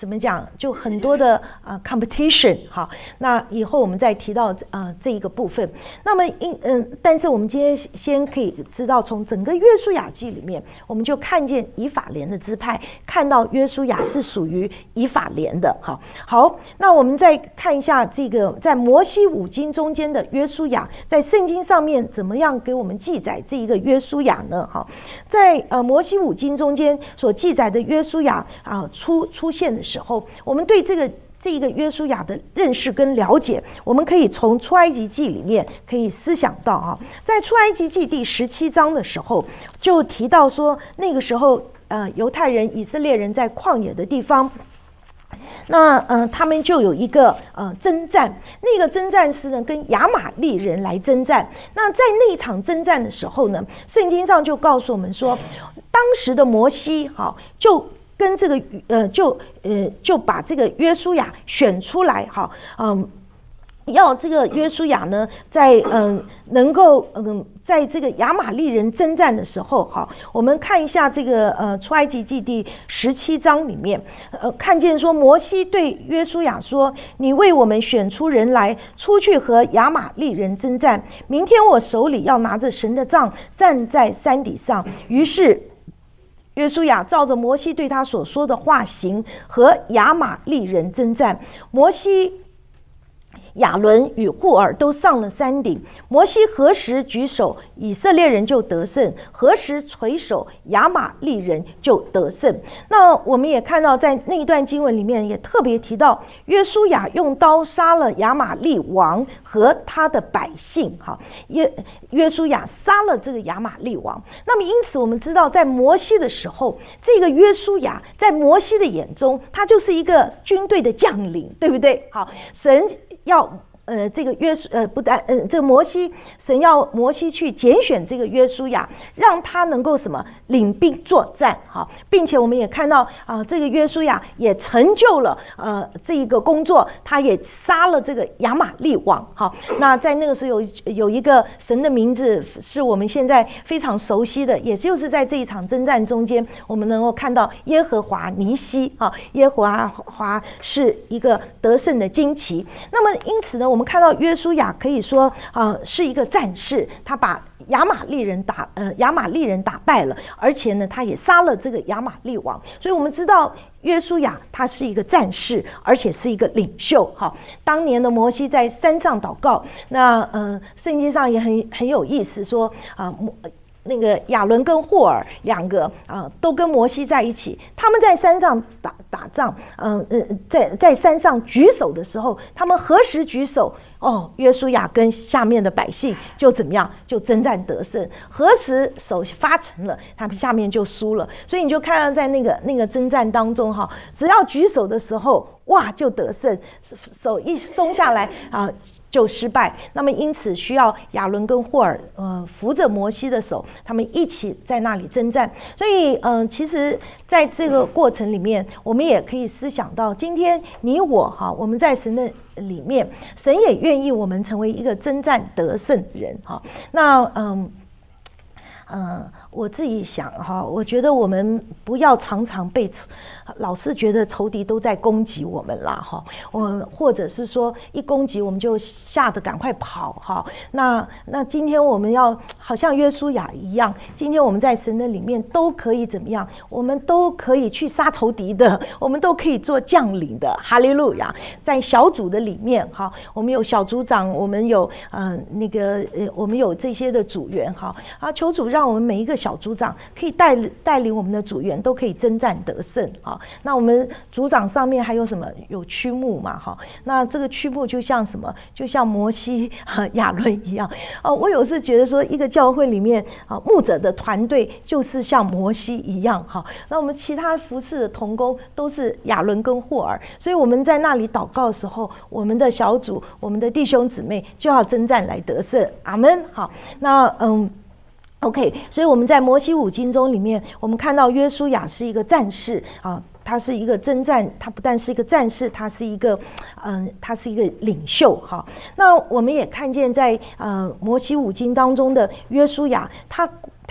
怎么讲，就很多的啊、呃、competition 好，那以后我们再提到啊、呃、这一个部分。那么因嗯，但是我们今天先可以知道，从整个约书亚记里面，我们就看见以法莲的支派，看到约书亚是属于以法莲的。好，好，那我们再看一下这个在摩西五经中间的约书亚，在圣经上面怎么样给我们记载这一个约书亚呢？好，在呃摩西五经中间所记载的约书亚啊出出现的时候，我们对这个这一个约书亚的认识跟了解，我们可以从出埃及记里面可以思想到啊，在出埃及记第十七章的时候，就提到说那个时候呃犹太人、以色列人在旷野的地方。那呃，他们就有一个呃征战，那个征战是呢跟亚玛力人来征战。那在那场征战的时候呢，圣经上就告诉我们说，当时的摩西好就跟这个呃就呃就把这个约书亚选出来好，嗯。要这个约书亚呢，在嗯、呃、能够嗯在这个亚玛力人征战的时候，好，我们看一下这个呃出埃及记第十七章里面，呃看见说摩西对约书亚说：“你为我们选出人来，出去和亚玛力人征战。明天我手里要拿着神的杖，站在山顶上。”于是约书亚照着摩西对他所说的话行，和亚玛力人征战。摩西、亚伦与户尔都上了山顶。摩西何时举手，以色列人就得胜；何时垂手，亚玛力人就得胜。那我们也看到，在那一段经文里面也特别提到，约书亚用刀杀了亚玛力王和他的百姓。好，约约书亚杀了这个亚玛力王。那么因此我们知道，在摩西的时候，这个约书亚在摩西的眼中，他就是一个军队的将领，对不对？好，神要呃，这个约呃不但呃，这个摩西，神要摩西去拣选这个约书亚，让他能够什么领兵作战，哈，并且我们也看到啊、呃，这个约书亚也成就了呃这一个工作，他也杀了这个亚玛力王，哈。那在那个时候有有一个神的名字是我们现在非常熟悉的，也就是在这一场征战中间，我们能够看到耶和华尼西啊，耶和华是一个得胜的旌旗。那么因此呢，我们看到约书亚可以说啊、呃、是一个战士，他把亚玛力人打呃亚玛力人打败了，而且呢他也杀了这个亚玛力王，所以我们知道约书亚他是一个战士，而且是一个领袖。哈，当年的摩西在山上祷告，那呃圣经上也很很有意思说啊。呃那个亚伦跟霍尔两个啊、呃，都跟摩西在一起。他们在山上打打仗，嗯、呃、呃，在在山上举手的时候，他们何时举手？哦，约书亚跟下面的百姓就怎么样，就征战得胜。何时手发沉了，他们下面就输了。所以你就看到在那个那个征战当中，哈，只要举手的时候，哇，就得胜；手一松下来啊。就失败。那么因此需要亚伦跟霍尔呃扶着摩西的手，他们一起在那里征战。所以嗯、呃，其实在这个过程里面，我们也可以思想到，今天你我哈，我们在神的里面，神也愿意我们成为一个征战得胜人哈。那嗯嗯、呃，我自己想哈，我觉得我们不要常常被老是觉得仇敌都在攻击我们啦哈，我或者是说一攻击我们就吓得赶快跑哈。那那今天我们要好像约书亚一样，今天我们在神的里面都可以怎么样？我们都可以去杀仇敌的，我们都可以做将领的，哈利路亚！在小组的里面哈，我们有小组长，我们有呃那个呃我们有这些的组员哈啊，求主让我们每一个小组长可以带带领我们的组员都可以征战得胜啊。那我们组长上面还有什么？有区牧嘛哈？那这个区牧就像什么？就像摩西和亚伦一样啊。我有时觉得说，一个教会里面啊，牧者的团队就是像摩西一样哈。那我们其他服侍的同工都是亚伦跟霍尔，所以我们在那里祷告的时候，我们的小组、我们的弟兄姊妹就要征战来得胜。阿们。好，那嗯。OK， 所以我们在摩西五经中里面，我们看到约书亚是一个战士啊，他是一个征战，他不但是一个战士，他是一个，嗯、呃，他是一个领袖哈。那我们也看见在呃摩西五经当中的约书亚，他。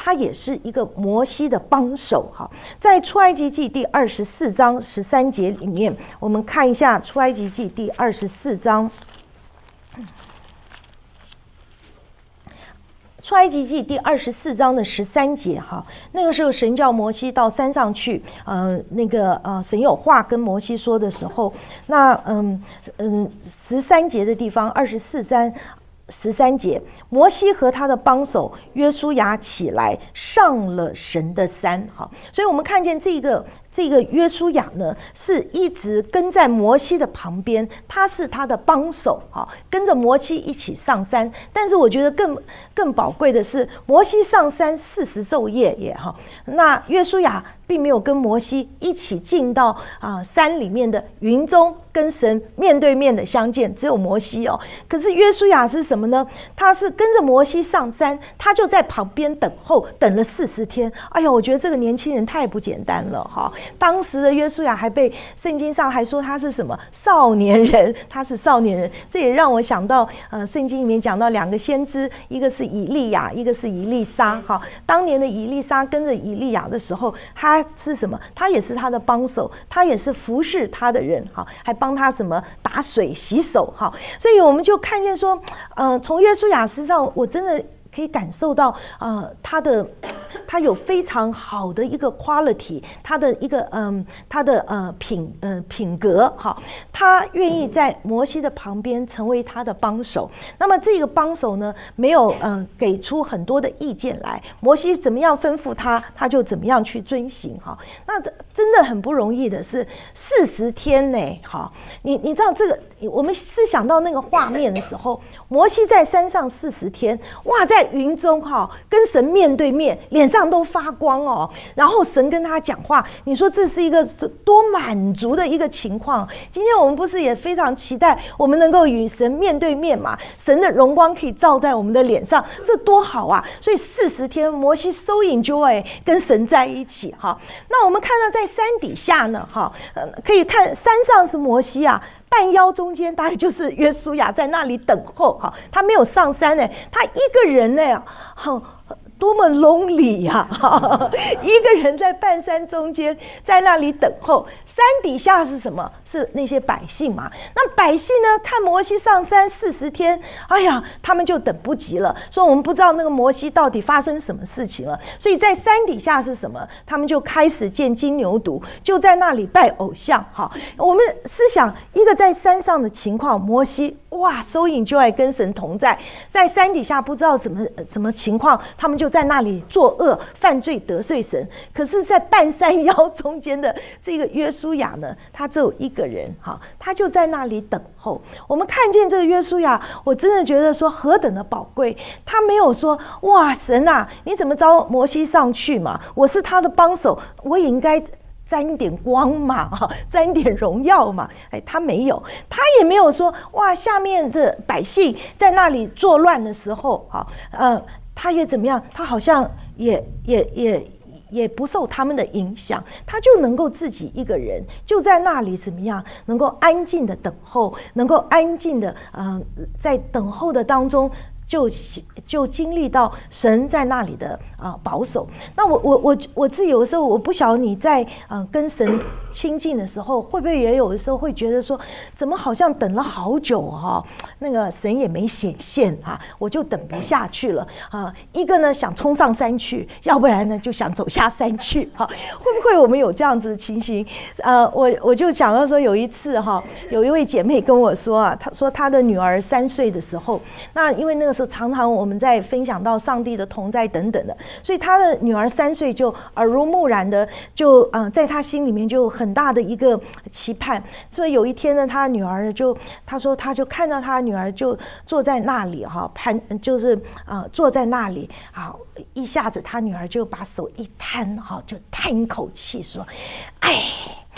他也是一个摩西的帮手。哈，在出埃及记第二十四章十三节里面，我们看一下出埃及记第二十四章。出埃及记第二十四章的十三节，哈，那个时候神叫摩西到山上去，呃，那个呃，神有话跟摩西说的时候，那嗯嗯，十三节的地方，二十四章十三节，摩西和他的帮手约书亚起来，上了神的山，哈，所以我们看见这个。这个约书亚呢，是一直跟在摩西的旁边，他是他的帮手，哈，跟着摩西一起上山。但是我觉得更更宝贵的是，摩西上山四十昼夜也哈，那约书亚并没有跟摩西一起进到啊山里面的云中，跟神面对面的相见，只有摩西哦。可是约书亚是什么呢？他是跟着摩西上山，他就在旁边等候，等了四十天。哎呀，我觉得这个年轻人太不简单了哈。当时的约书亚还被圣经上还说他是什么少年人，他是少年人，这也让我想到，呃，圣经里面讲到两个先知，一个是以利亚，一个是以利沙。哈，当年的以利沙跟着以利亚的时候，他是什么？他也是他的帮手，他也是服侍他的人，哈，还帮他什么打水、洗手，哈。所以我们就看见说，呃，从约书亚身上，我真的可以感受到，呃，他的。他有非常好的一个 quality， 他的一个嗯，他的呃品呃品格，好，他愿意在摩西的旁边成为他的帮手。那么这个帮手呢，没有嗯、呃、给出很多的意见来，摩西怎么样吩咐他，他就怎么样去遵行哈。那真的很不容易的是四十天呢，哈，你你知道这个，我们思想到那个画面的时候，摩西在山上四十天，哇，在云中哈，跟神面对面，脸上都发光哦，然后神跟他讲话，你说这是一个多满足的一个情况。今天我们不是也非常期待我们能够与神面对面嘛？神的荣光可以照在我们的脸上，这多好啊！所以四十天，摩西 so enjoy 跟神在一起哈。那我们看到在山底下呢，哈，呃，可以看山上是摩西啊。半腰中间大概就是约书亚在那里等候，哈，他没有上山呢，他一个人呢，哈。多么 lonely 呀、啊！一个人在半山中间，在那里等候。山底下是什么？是那些百姓嘛。那百姓呢？看摩西上山四十天，哎呀，他们就等不及了。说我们不知道那个摩西到底发生什么事情了。所以在山底下是什么？他们就开始建金牛犊，就在那里拜偶像。好，我们思想一个在山上的情况，摩西哇，收引就爱跟神同在，在山底下不知道怎么什么情况，他们就在那里作恶犯罪得罪神。可是在半山腰中间的这个约书亚呢，他只有一个人，他就在那里等候。我们看见这个约书亚，我真的觉得说何等的宝贵。他没有说哇，神啊，你怎么招摩西上去嘛？我是他的帮手，我也应该沾一点光嘛，沾一点荣耀嘛。哎，他没有，他也没有说哇，下面的百姓在那里作乱的时候，哈，呃，他也怎么样？他好像也也也也不受他们的影响，他就能够自己一个人就在那里怎么样？能够安静的等候，能够安静的呃，在等候的当中。就就经历到神在那里的啊、呃、保守。那我我我我自己有的时候我不晓得你在呃跟神亲近的时候，会不会也有的时候会觉得说，怎么好像等了好久哈、哦，那个神也没显现啊，我就等不下去了啊。一个呢想冲上山去，要不然呢就想走下山去哈、啊。会不会我们有这样子的情形？呃，我我就想到说有一次哈、啊，有一位姐妹跟我说啊，她说她的女儿三岁的时候，那因为那个时候。常常我们在分享到上帝的同在等等的，所以他的女儿三岁就耳濡目染的就嗯、呃，在他心里面就很大的一个期盼。所以有一天呢，他女儿就他说他就看到他女儿就坐在那里哈，盘就是啊、呃、坐在那里啊，一下子他女儿就把手一摊哈，就叹一口气说：“哎。”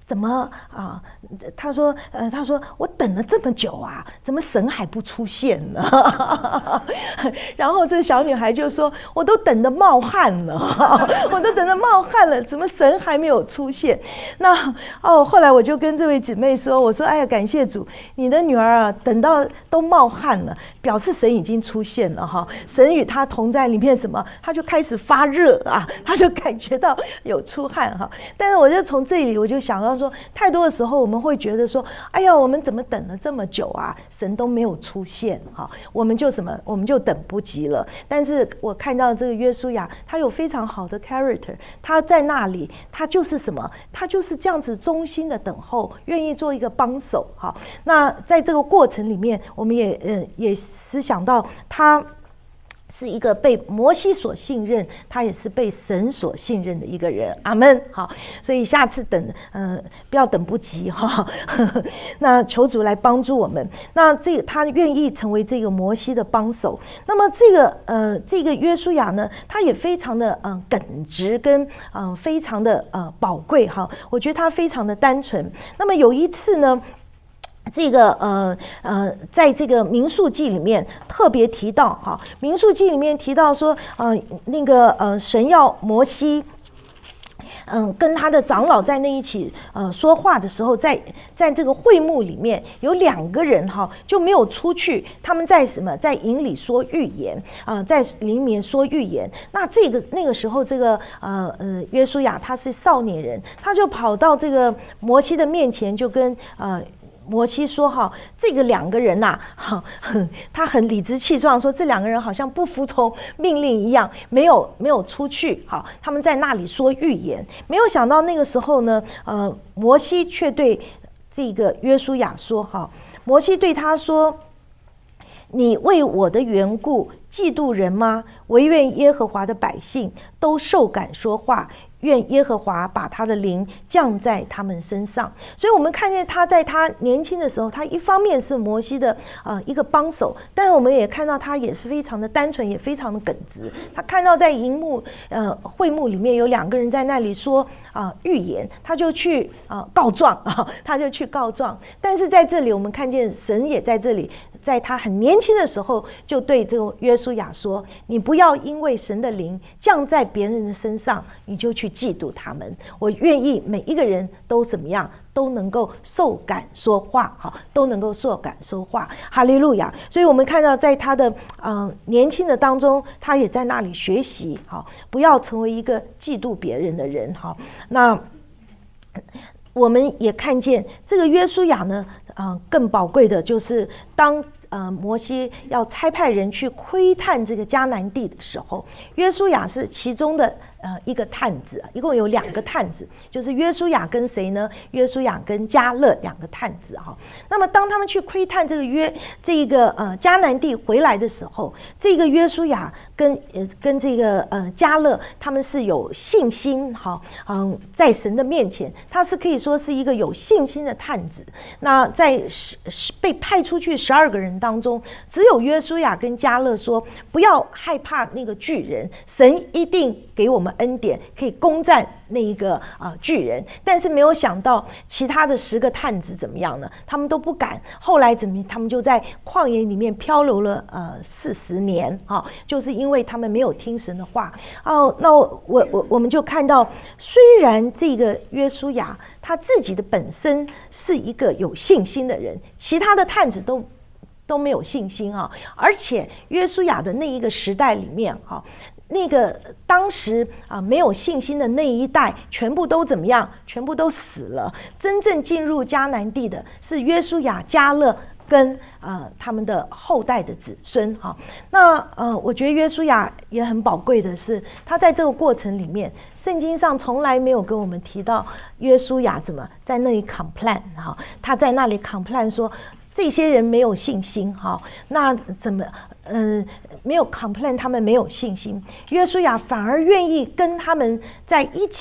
怎么啊？他说，呃，他说我等了这么久啊，怎么神还不出现呢？然后这小女孩就说，我都等得冒汗了，我都等得冒汗了，怎么神还没有出现？那哦，后来我就跟这位姐妹说，我说，哎呀，感谢主，你的女儿啊，等到都冒汗了，表示神已经出现了哈，神与她同在里面什么，她就开始发热啊，她就感觉到有出汗哈。但是我就从这里我就想到说，太多的时候我们会觉得说，哎呀，我们怎么等了这么久啊，神都没有出现哈，我们就什么，我们就等不及了。但是我看到这个约书亚，他有非常好的 character， 他在那里，他就是什么，他就是这样子忠心的等候，愿意做一个帮手哈。那在这个过程里面，我们也呃也思想到他是一个被摩西所信任，他也是被神所信任的一个人。阿们。好，所以下次等，呃，不要等不及哈。那求主来帮助我们。那这个他愿意成为这个摩西的帮手。那么这个呃这个约书亚呢，他也非常的嗯、呃、耿直跟嗯、呃、非常的呃宝贵哈。我觉得他非常的单纯。那么有一次呢，这个呃呃，在这个民数记里面特别提到哈，民数记里面提到说，呃，那个呃，神要摩西，嗯，跟他的长老在那一起呃说话的时候，在在这个会幕里面有两个人哈就没有出去，他们在什么在营里说预言啊、呃，在里面说预言。那这个那个时候，这个呃呃约书亚他是少年人，他就跑到这个摩西的面前，就跟呃。摩西说哈，这个两个人呐、啊，他很理直气壮说，这两个人好像不服从命令一样，没有没有出去，好，他们在那里说预言。没有想到那个时候呢，呃，摩西却对这个约书亚说哈，摩西对他说：“你为我的缘故嫉妒人吗？惟愿耶和华的百姓都受感说话。”愿耶和华把他的灵降在他们身上。所以我们看见他在他年轻的时候，他一方面是摩西的呃一个帮手，但是我们也看到他也是非常的单纯，也非常的耿直。他看到在营幕呃会幕里面有两个人在那里说啊、呃、预言，他就去啊、呃、告状啊，他就去告状。但是在这里我们看见神也在这里，在他很年轻的时候就对这个约书亚说，你不要因为神的灵降在别人的身上，你就去嫉妒他们。我愿意每一个人都怎么样，都能够受感说话，好，都能够受感说话。哈利路亚！所以我们看到在他的嗯、呃、年轻的当中，他也在那里学习，好，不要成为一个嫉妒别人的人，好。那我们也看见这个约书亚呢，啊、呃，更宝贵的就是当。呃，摩西要差派人去窥探这个迦南地的时候，约书亚是其中的呃一个探子，一共有两个探子，就是约书亚跟谁呢？约书亚跟迦勒两个探子哈。那么当他们去窥探这个约这个呃迦南地回来的时候，这个约书亚跟呃跟这个呃迦勒他们是有信心哈，嗯，在神的面前，他是可以说是一个有信心的探子。那在十被派出去十二个人当中，只有约书亚跟迦勒说不要害怕那个巨人，神一定给我们恩典，可以攻占那一个啊、呃、巨人。但是没有想到其他的十个探子怎么样呢？他们都不敢。后来怎么？他们就在旷野里面漂流了呃四十年啊，就是因为他们没有听神的话。哦，那我我我们就看到，虽然这个约书亚他自己的本身是一个有信心的人，其他的探子都。都没有信心啊，而且约书亚的那一个时代里面哈，那个当时啊没有信心的那一代，全部都怎么样？全部都死了。真正进入迦南地的是约书亚、迦勒跟呃他们的后代的子孙哈。那呃，我觉得约书亚也很宝贵的是，他在这个过程里面，圣经上从来没有跟我们提到约书亚怎么在那里 complain 哈，他在那里 complain 说。这些人没有信心哈，那怎么嗯、呃、没有 complain 他们没有信心？约书亚反而愿意跟他们在一起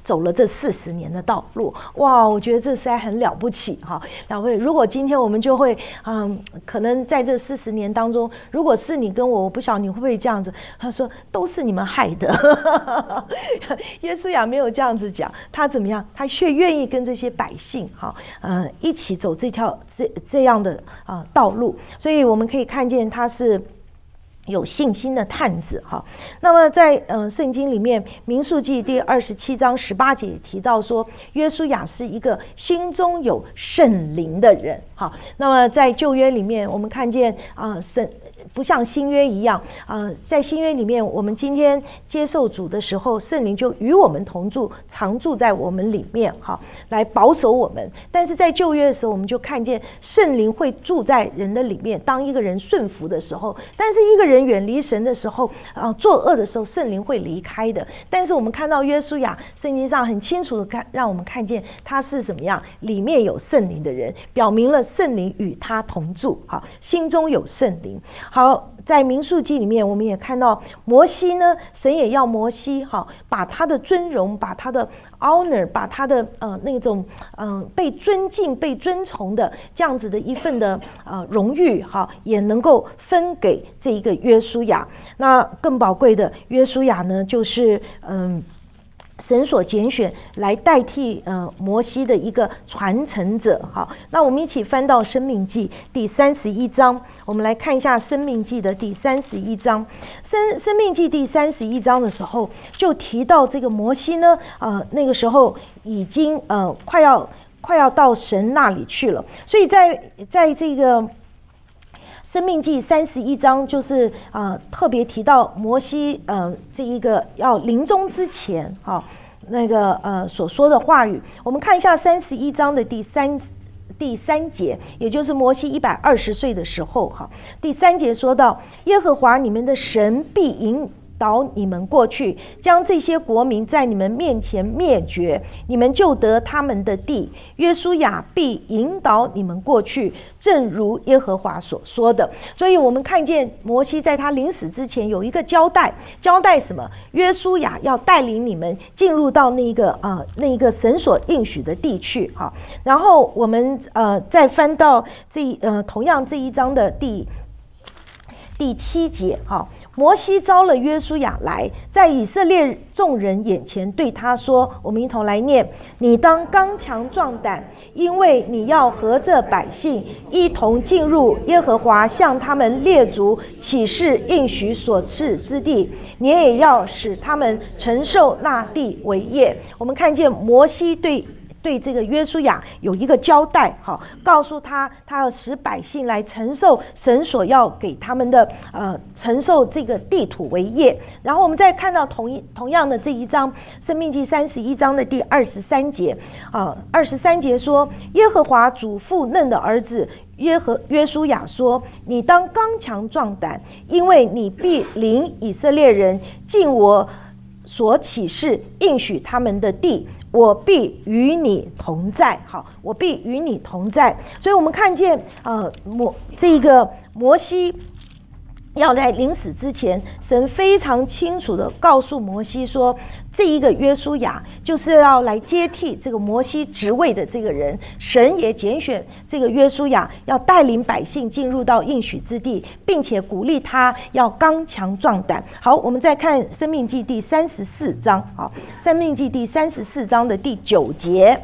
走了这四十年的道路。哇，我觉得这实在很了不起哈，了不起。如果今天我们就会，嗯，可能在这四十年当中，如果是你跟我，我不晓得你会不会这样子。他说都是你们害的。耶稣亚没有这样子讲，他怎么样？他却愿意跟这些百姓哈，呃，一起走这条这这样的啊、呃、道路。所以我们可以看见他是有信心的探子哈。那么在呃圣经里面，民数记第二十七章十八节也提到说，约书亚是一个心中有圣灵的人。好，那么在旧约里面，我们看见啊圣。不像新约一样啊、呃，在新约里面，我们今天接受主的时候，圣灵就与我们同住，常住在我们里面，哈，来保守我们。但是在旧约的时候，我们就看见圣灵会住在人的里面。当一个人顺服的时候，但是一个人远离神的时候，啊、呃，作恶的时候，圣灵会离开的。但是我们看到约书亚，圣经上很清楚的看，让我们看见他是怎么样，里面有圣灵的人，表明了圣灵与他同住，好，心中有圣灵。好，在民数记里面，我们也看到摩西呢，神也要摩西哈，把他的尊荣，把他的 honor， 把他的呃那种嗯、呃、被尊敬、被尊崇的这样子的一份的呃荣誉哈，也能够分给这一个约书亚。那更宝贵的，约书亚呢，就是嗯。神所拣选来代替呃摩西的一个传承者。好，那我们一起翻到申命记第三十一章，我们来看一下申命记的第三十一章。申申命记第三十一章的时候，就提到这个摩西呢，呃，那个时候已经呃快要快要到神那里去了，所以在在这个申命记三十一章就是啊、呃，特别提到摩西呃这一个要临终之前哈、哦、那个呃所说的话语。我们看一下三十一章的第三第三节，也就是摩西一百二十岁的时候哈。第三节说到，耶和华你们的神必引导你们过去，将这些国民在你们面前灭绝，你们就得他们的地。约书亚必引导你们过去，正如耶和华所说的。所以我们看见摩西在他临死之前有一个交代，交代什么？约书亚要带领你们进入到那个啊、呃、那个神所应许的地去哈。然后我们呃再翻到这呃同样这一章的第第七节哈。摩西招了约书亚来，在以色列众人眼前对他说，我们一同来念，你当刚强壮胆，因为你要和这百姓一同进入耶和华向他们列祖起誓应许所赐之地，你也要使他们承受那地为业。我们看见摩西对对这个约书亚有一个交代，好，告诉他他要使百姓来承受神所要给他们的呃承受这个地土为业。然后我们再看到同一同样的这一章申命记三十一章的第二十三节啊，二十三节说，耶和华嘱咐嫩的儿子约和约书亚说，你当刚强壮胆，因为你必领以色列人进我所起誓应许他们的地，我必与你同在。好，我必与你同在。所以我们看见呃摩这个摩西要在临死之前，神非常清楚的告诉摩西说，这一个约书亚就是要来接替这个摩西职位的这个人。神也拣选这个约书亚要带领百姓进入到应许之地，并且鼓励他要刚强壮胆。好，我们再看申命记第三十四章。好，申命记第三十四章的第九节。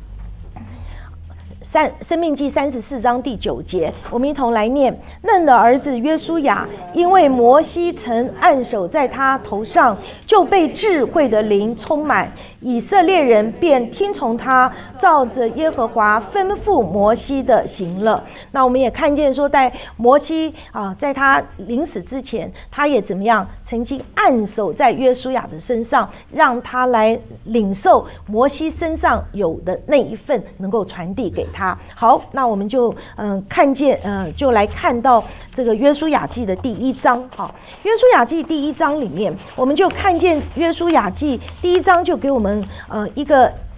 三申命记三十四章第九节，我们一同来念，嫩的儿子约书亚，因为摩西曾按手在他头上，就被智慧的灵充满，以色列人便听从他，照着耶和华吩咐摩西的行了。那我们也看见说，在摩西啊，在他临死之前，他也怎么样，曾经按手在约书亚的身上，让他来领受摩西身上有的那一份，能够传递给他。好，那我们就嗯、呃、看见呃就来看到这个约书亚记的第一章。好，约书亚记第一章里面，我们就看见约书亚记第一章就给我们呃一个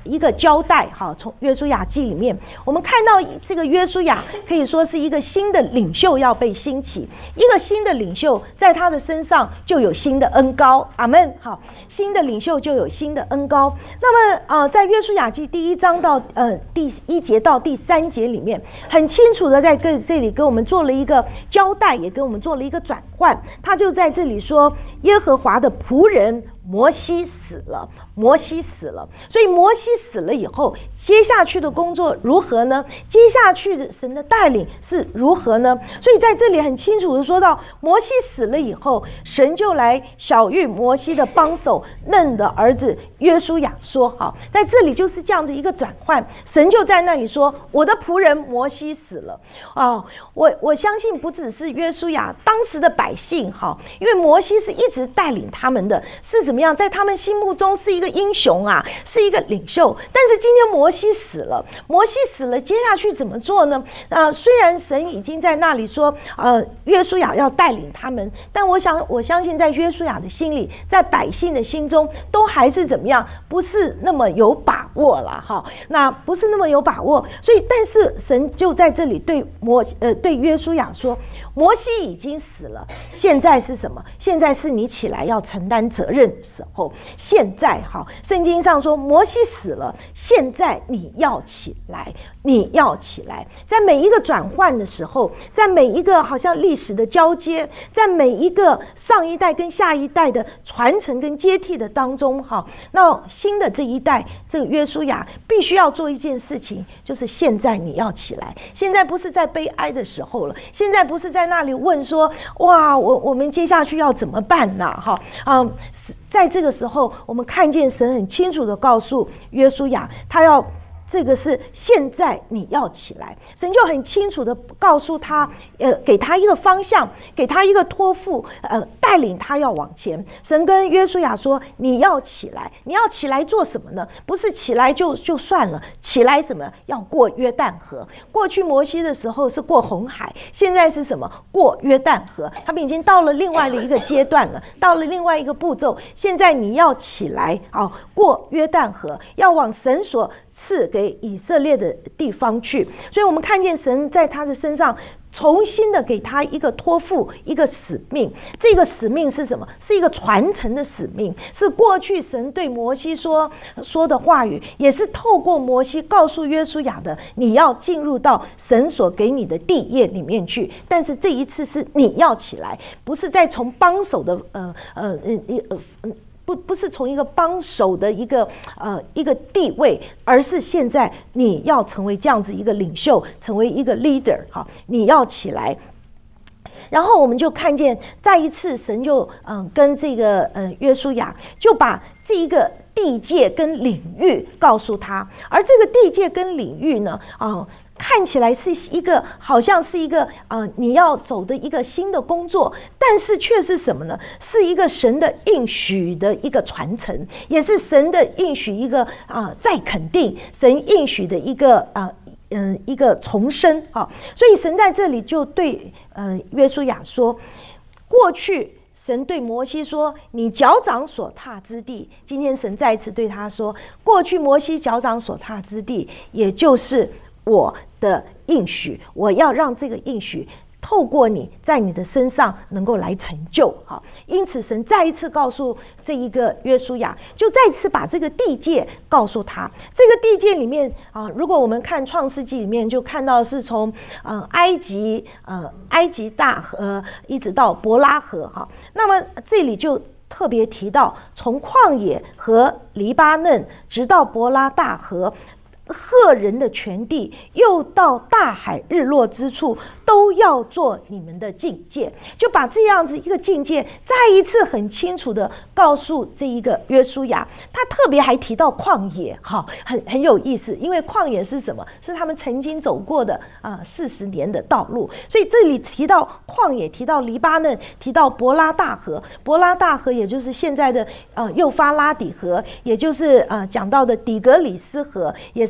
一个交代。好，从约书亚记里面，我们看到这个约书亚可以说是一个新的领袖要被兴起，一个新的领袖在他的身上就有新的恩膏。阿们。好，新的领袖就有新的恩膏。那么呃，在约书亚记第一章到呃第一节到第三节里面，很清楚的在这里给我们做了一个交代，也给我们做了一个转换。他就在这里说，耶和华的仆人摩西死了，摩西死了。所以摩西死了以后，接下去的工作如何呢？接下去的神的带领是如何呢？所以在这里很清楚的说到，摩西死了以后，神就来晓谕摩西的帮手嫩的儿子约书亚说，好，在这里就是这样子一个转换，神就在那里说，我的仆人摩西死了。哦，我我相信不只是约书亚，当时的百姓，哈，因为摩西是一直带领他们的，是怎么样，在他们心目中是一个英雄啊，是一个领袖。但是今天摩西死了，摩西死了，接下去怎么做呢？啊、呃，虽然神已经在那里说，呃，约书亚要带领他们，但我想，我相信在约书亚的心里，在百姓的心中，都还是怎么样，不是那么有把握了哈。那不是那么有把握，所以，但是神就在这里对摩呃对约书亚说，摩西已经死了，现在是什么？现在是你起来要承担责任的时候。现在哈，圣经上说摩西死了，现在你要起来，你要起来。在每一个转换的时候，在每一个好像历史的交接，在每一个上一代跟下一代的传承跟接替的当中，哈，那新的这一代，这个约书亚必须要做一件事情，就是现在你要起来。现在不是在悲哀的时候了，现在不是在那里问说，哇，我我们接下去要怎么办呢？哈，啊，在这个时候，我们看见神很清楚的告诉约书亚，他要。这个是现在你要起来，神就很清楚的告诉他，呃，给他一个方向，给他一个托付，呃，带领他要往前。神跟约书亚说：“你要起来，你要起来做什么呢？不是起来就就算了，起来什么？要过约旦河。过去摩西的时候是过红海，现在是什么？过约旦河。他们已经到了另外的一个阶段了，到了另外一个步骤。现在你要起来，好，过约旦河，要往神所赐给以色列的地方去。所以我们看见神在他的身上重新的给他一个托付，一个使命。这个使命是什么？是一个传承的使命，是过去神对摩西说说的话语，也是透过摩西告诉约书亚的，你要进入到神所给你的地业里面去。但是这一次是你要起来，不是再从帮手的呃呃呃呃不不是从一个帮手的一个呃一个地位，而是现在你要成为这样子一个领袖，成为一个 leader， 好，你要起来。然后我们就看见再一次神就嗯、呃、跟这个呃约书亚就把这一个地界跟领域告诉他，而这个地界跟领域呢啊。呃看起来是一个好像是一个呃你要走的一个新的工作，但是却是什么呢？是一个神的应许的一个传承，也是神的应许一个啊、呃、再肯定，神应许的一个啊嗯、呃、一个重生啊。所以神在这里就对呃约书亚说，过去神对摩西说，你脚掌所踏之地，今天神再一次对他说，过去摩西脚掌所踏之地，也就是我的应许，我要让这个应许透过你在你的身上能够来成就。好，因此神再一次告诉这一个约书亚，就再次把这个地界告诉他。这个地界里面啊，如果我们看创世纪里面，就看到是从呃埃及呃埃及大河一直到伯拉河哈。那么这里就特别提到，从旷野和黎巴嫩直到伯拉大河。赫人的全地，又到大海日落之处，都要做你们的境界。就把这样子一个境界再一次很清楚的告诉这一个约书亚。他特别还提到旷野，哈，很很有意思，因为旷野是什么？是他们曾经走过的啊四十年的道路。所以这里提到旷野，提到黎巴嫩，提到伯拉大河。伯拉大河也就是现在的呃幼发拉底河，也就是呃讲到的底格里斯河，也是。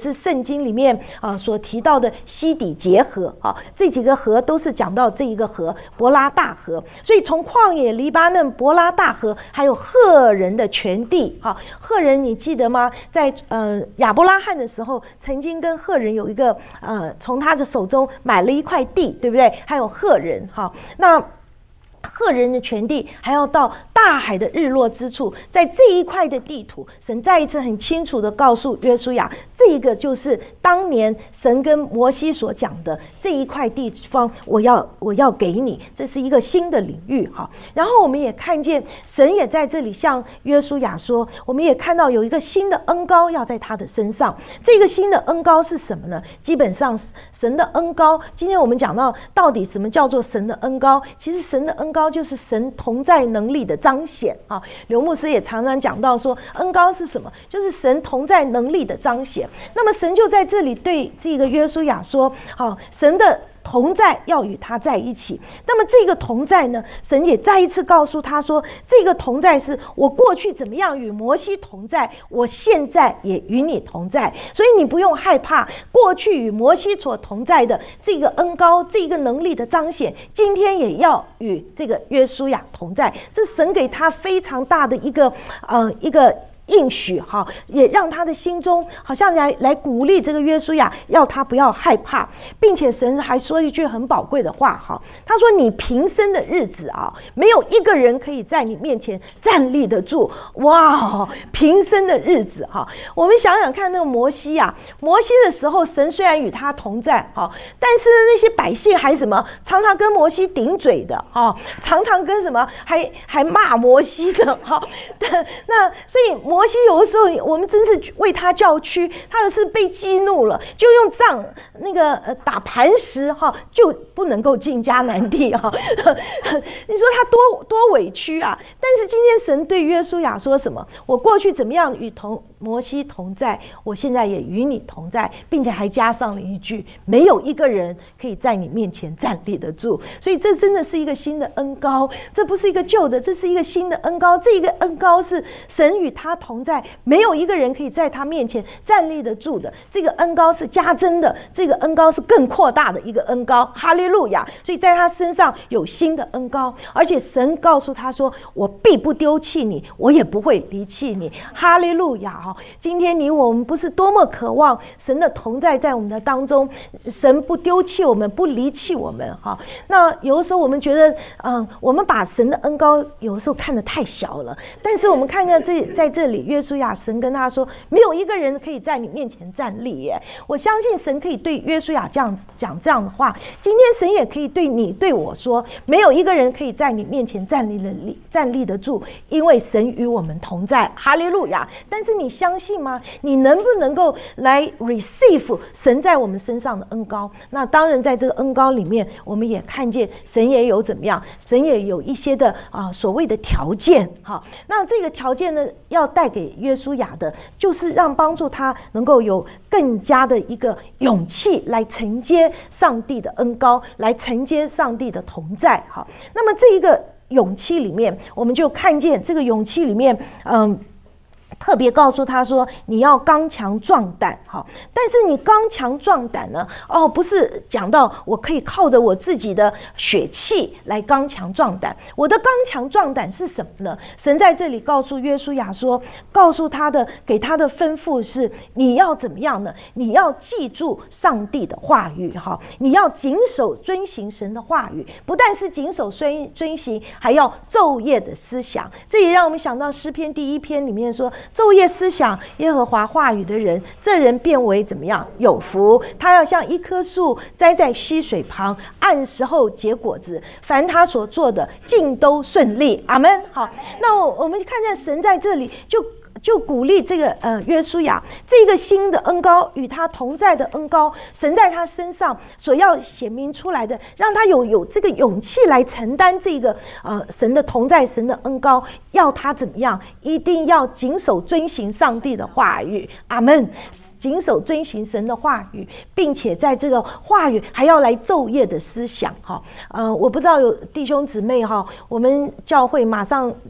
是圣经里面啊所提到的西底结河啊，这几个河都是讲到这一个河伯拉大河。所以从旷野、黎巴嫩、伯拉大河，还有赫人的全地啊，赫人你记得吗？在呃亚伯拉罕的时候，曾经跟赫人有一个呃从他的手中买了一块地，对不对？还有赫人哈，那赫人的全地还要到大海的日落之处，在这一块的地图，神再一次很清楚的告诉约书亚，这个就是当年神跟摩西所讲的这一块地方，我要我要给你，这是一个新的领域哈。然后我们也看见神也在这里向约书亚说，我们也看到有一个新的恩膏要在他的身上。这个新的恩膏是什么呢？基本上神的恩膏，今天我们讲到到底什么叫做神的恩膏，其实神的恩膏就是神同在能力的彰显啊。刘牧师也常常讲到说，恩膏是什么？就是神同在能力的彰显。那么神就在这里对这个约书亚说，好，神的同在要与他在一起。那么这个同在呢，神也再一次告诉他说，这个同在是我过去怎么样与摩西同在，我现在也与你同在。所以你不用害怕过去与摩西所同在的这个恩膏，这个能力的彰显，今天也要与这个约书亚同在。这神给他非常大的一个呃一个应许哈，也让他的心中好像来来鼓励这个约书亚，要他不要害怕，并且神还说一句很宝贵的话哈，他说你平生的日子啊，没有一个人可以在你面前站立得住。哇，平生的日子哈，我们想想看，那个摩西啊，摩西的时候，神虽然与他同在哈，但是那些百姓还什么，常常跟摩西顶嘴的哈，常常跟什么还还骂摩西的哈，那所以摩西有的时候我们真是为他叫屈，他有时被激怒了，就用杖那个呃打磐石哈，就不能够进迦南地哈。你说他多多委屈啊！但是今天神对约书亚说什么？我过去怎么样与同摩西同在，我现在也与你同在，并且还加上了一句：没有一个人可以在你面前站立得住。所以这真的是一个新的恩膏，这不是一个旧的，这是一个新的恩膏。这个恩膏是神与他同在，没有一个人可以在他面前站立得住的。这个恩膏是加增的，这个恩膏是更扩大的一个恩膏。哈利路亚！所以在他身上有新的恩膏，而且神告诉他说：我必不丢弃你，我也不会离弃你。哈利路亚！哈，今天你我们不是多么渴望神的同在在我们的当中，神不丢弃我们，不离弃我们哈。那有的时候我们觉得，嗯，我们把神的恩膏有的时候看得太小了，但是我们看见这在这里，约书亚神跟他说，没有一个人可以在你面前站立耶。我相信神可以对约书亚这样讲这样的话，今天神也可以对你对我说，没有一个人可以在你面前站立的站立得住，因为神与我们同在。哈利路亚！但是你相信吗？你能不能够来 receive 神在我们身上的恩膏？那当然在这个恩膏里面，我们也看见神也有怎么样，神也有一些的啊、呃、所谓的条件哈。那这个条件呢，要带给约书亚的，就是让帮助他能够有更加的一个勇气来承接上帝的恩膏，来承接上帝的同在哈。那么这一个勇气里面，我们就看见这个勇气里面，嗯。特别告诉他说，你要刚强壮胆哈，但是你刚强壮胆呢，哦，不是讲到我可以靠着我自己的血气来刚强壮胆。我的刚强壮胆是什么呢？神在这里告诉约书亚说，告诉他的给他的吩咐是，你要怎么样呢？你要记住上帝的话语哈，你要谨守遵行神的话语，不但是谨守遵遵行，还要昼夜的思想。这也让我们想到诗篇第一篇里面说，昼夜思想耶和华话语的人，这人变为怎么样？有福。他要像一棵树栽在溪水旁，按时候结果子，凡他所做的尽都顺利。阿们。好，那我们看见神在这里就就鼓励这个呃约书亚，这个新的恩膏与他同在的恩膏，神在他身上所要显明出来的，让他有有这个勇气来承担这个呃神的同在，神的恩膏，要他怎么样？一定要谨守遵行上帝的话语。阿们。谨守遵行神的话语，并且在这个话语还要来昼夜的思想哈。呃，我不知道有弟兄姊妹哈，我们教会马上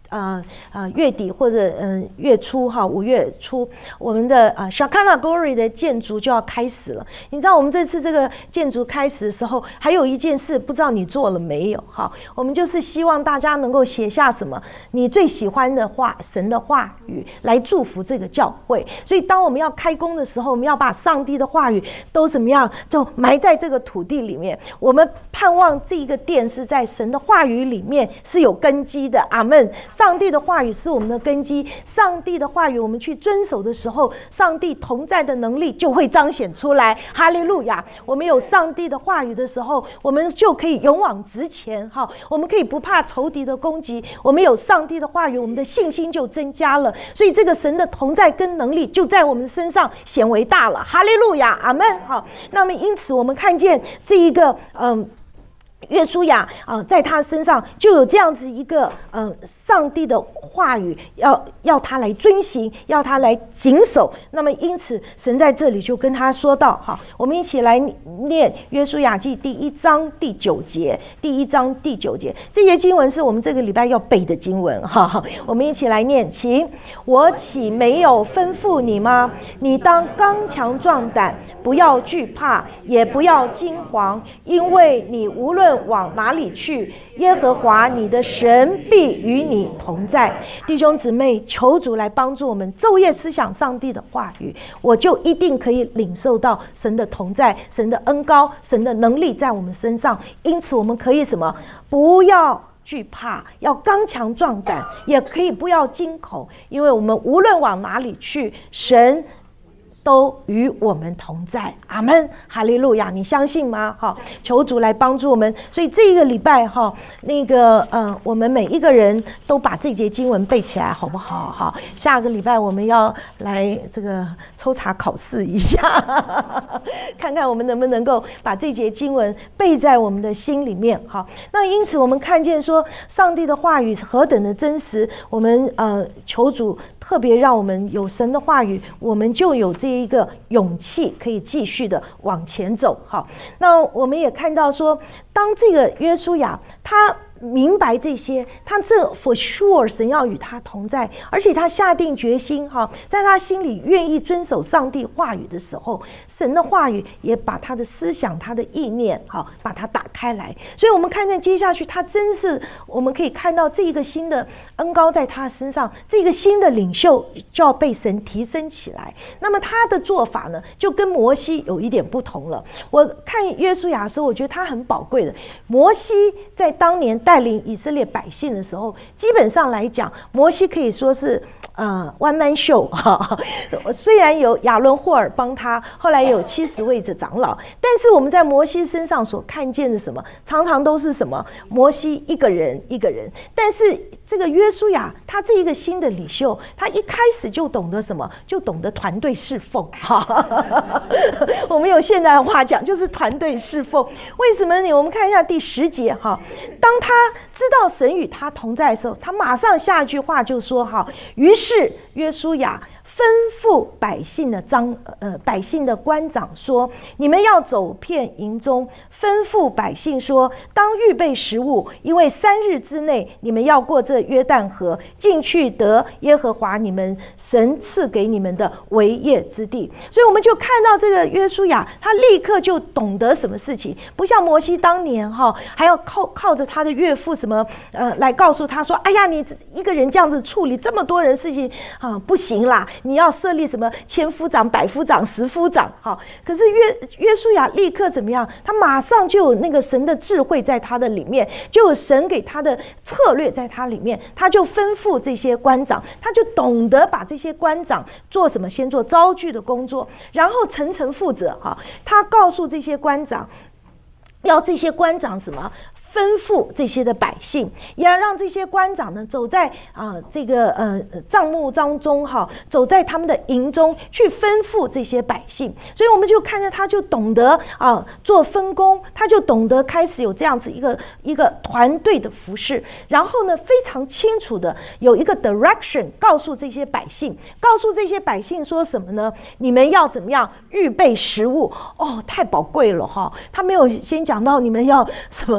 呃呃月底或者嗯、呃、月初哈，五月初我们的啊 Shekinah Glory 的建筑就要开始了。你知道我们这次这个建筑开始的时候，还有一件事不知道你做了没有哈？我们就是希望大家能够写下什么你最喜欢的话，神的话语来祝福这个教会。所以当我们要开工的时候，我们要把上帝的话语都怎么样就埋在这个土地里面。我们盼望这一个殿是在神的话语里面是有根基的，阿们。上帝的话语是我们的根基，上帝的话语我们去遵守的时候，上帝同在的能力就会彰显出来。哈利路亚！我们有上帝的话语的时候，我们就可以勇往直前哈，我们可以不怕仇敌的攻击。我们有上帝的话语，我们的信心就增加了，所以这个神的同在跟能力就在我们身上显为大了。哈利路亚，阿们。好，那么因此我们看见这一个嗯。约书亚啊、呃，在他身上就有这样子一个呃，上帝的话语要要他来遵行，要他来谨守。那么因此，神在这里就跟他说到：好，我们一起来念约书亚记第一章第九节。第一章第九节，这些经文是我们这个礼拜要背的经文哈。我们一起来念，请：我岂没有吩咐你吗？你当刚强壮胆，不要惧怕，也不要惊惶，因为你无论往哪里去，耶和华你的神必与你同在。弟兄姊妹，求主来帮助我们昼夜思想上帝的话语，我就一定可以领受到神的同在，神的恩膏，神的能力在我们身上。因此我们可以什么？不要惧怕，要刚强壮胆，也可以不要惊恐，因为我们无论往哪里去，神都与我们同在。阿们，哈利路亚！你相信吗？好，求主来帮助我们。所以这一个礼拜哈，那个呃，我们每一个人都把这节经文背起来，好不好？好，下个礼拜我们要来这个抽查考试一下，看看我们能不能够把这节经文背在我们的心里面。好，那因此我们看见说，上帝的话语何等的真实，我们呃求主特别让我们有神的话语，我们就有这一个勇气可以继续的往前走。好，那我们也看到说，当这个约书亚他明白这些，他这 for sure 神要与他同在，而且他下定决心哈，在他心里愿意遵守上帝话语的时候，神的话语也把他的思想、他的意念哈，把它打开来。所以我们看见接下去，他真是我们可以看到这一个新的恩膏在他身上，这个新的领袖就要被神提升起来。那么他的做法呢，就跟摩西有一点不同了。我看约书亚的时候，我觉得他很宝贵的。摩西在当年带领以色列百姓的时候，基本上来讲，摩西可以说是呃 one man show 哈。虽然有亚伦霍尔帮他，后来有七十位的长老，但是我们在摩西身上所看见的什么，常常都是什么？摩西一个人一个人。但是这个约书亚，他这一个新的领袖，他一开始就懂得什么？就懂得团队侍奉哈。我们有现代的话讲，就是团队侍奉。为什么呢？我们看一下第十节哈，当他知道神与他同在的时候，他马上下一句话就说哈，于是约书亚吩咐百姓的长呃百姓的官长说：你们要走遍营中，吩咐百姓说，当预备食物，因为三日之内你们要过这约旦河，进去得耶和华你们神赐给你们的为业之地。所以我们就看到这个约书亚，他立刻就懂得什么事情，不像摩西当年哈，还要靠靠着他的岳父什么呃来告诉他说：哎呀，你一个人这样子处理这么多人事情啊，不行啦！你要设立什么千夫长、百夫长、十夫长，好。可是约约书亚立刻怎么样？他马上就有那个神的智慧在他的里面，就有神给他的策略在他里面，他就吩咐这些官长，他就懂得把这些官长做什么，先做招聚的工作，然后层层负责。哈，他告诉这些官长，要这些官长什么？吩咐这些的百姓，也要让这些官长呢走在啊、呃、这个呃帐幕当中哈，走在他们的营中去吩咐这些百姓。所以我们就看见他就懂得啊、呃、做分工，他就懂得开始有这样子一个一个团队的服事，然后呢非常清楚的有一个 direction 告诉这些百姓，告诉这些百姓说什么呢？你们要怎么样预备食物？哦，太宝贵了哈！他没有先讲到你们要什么读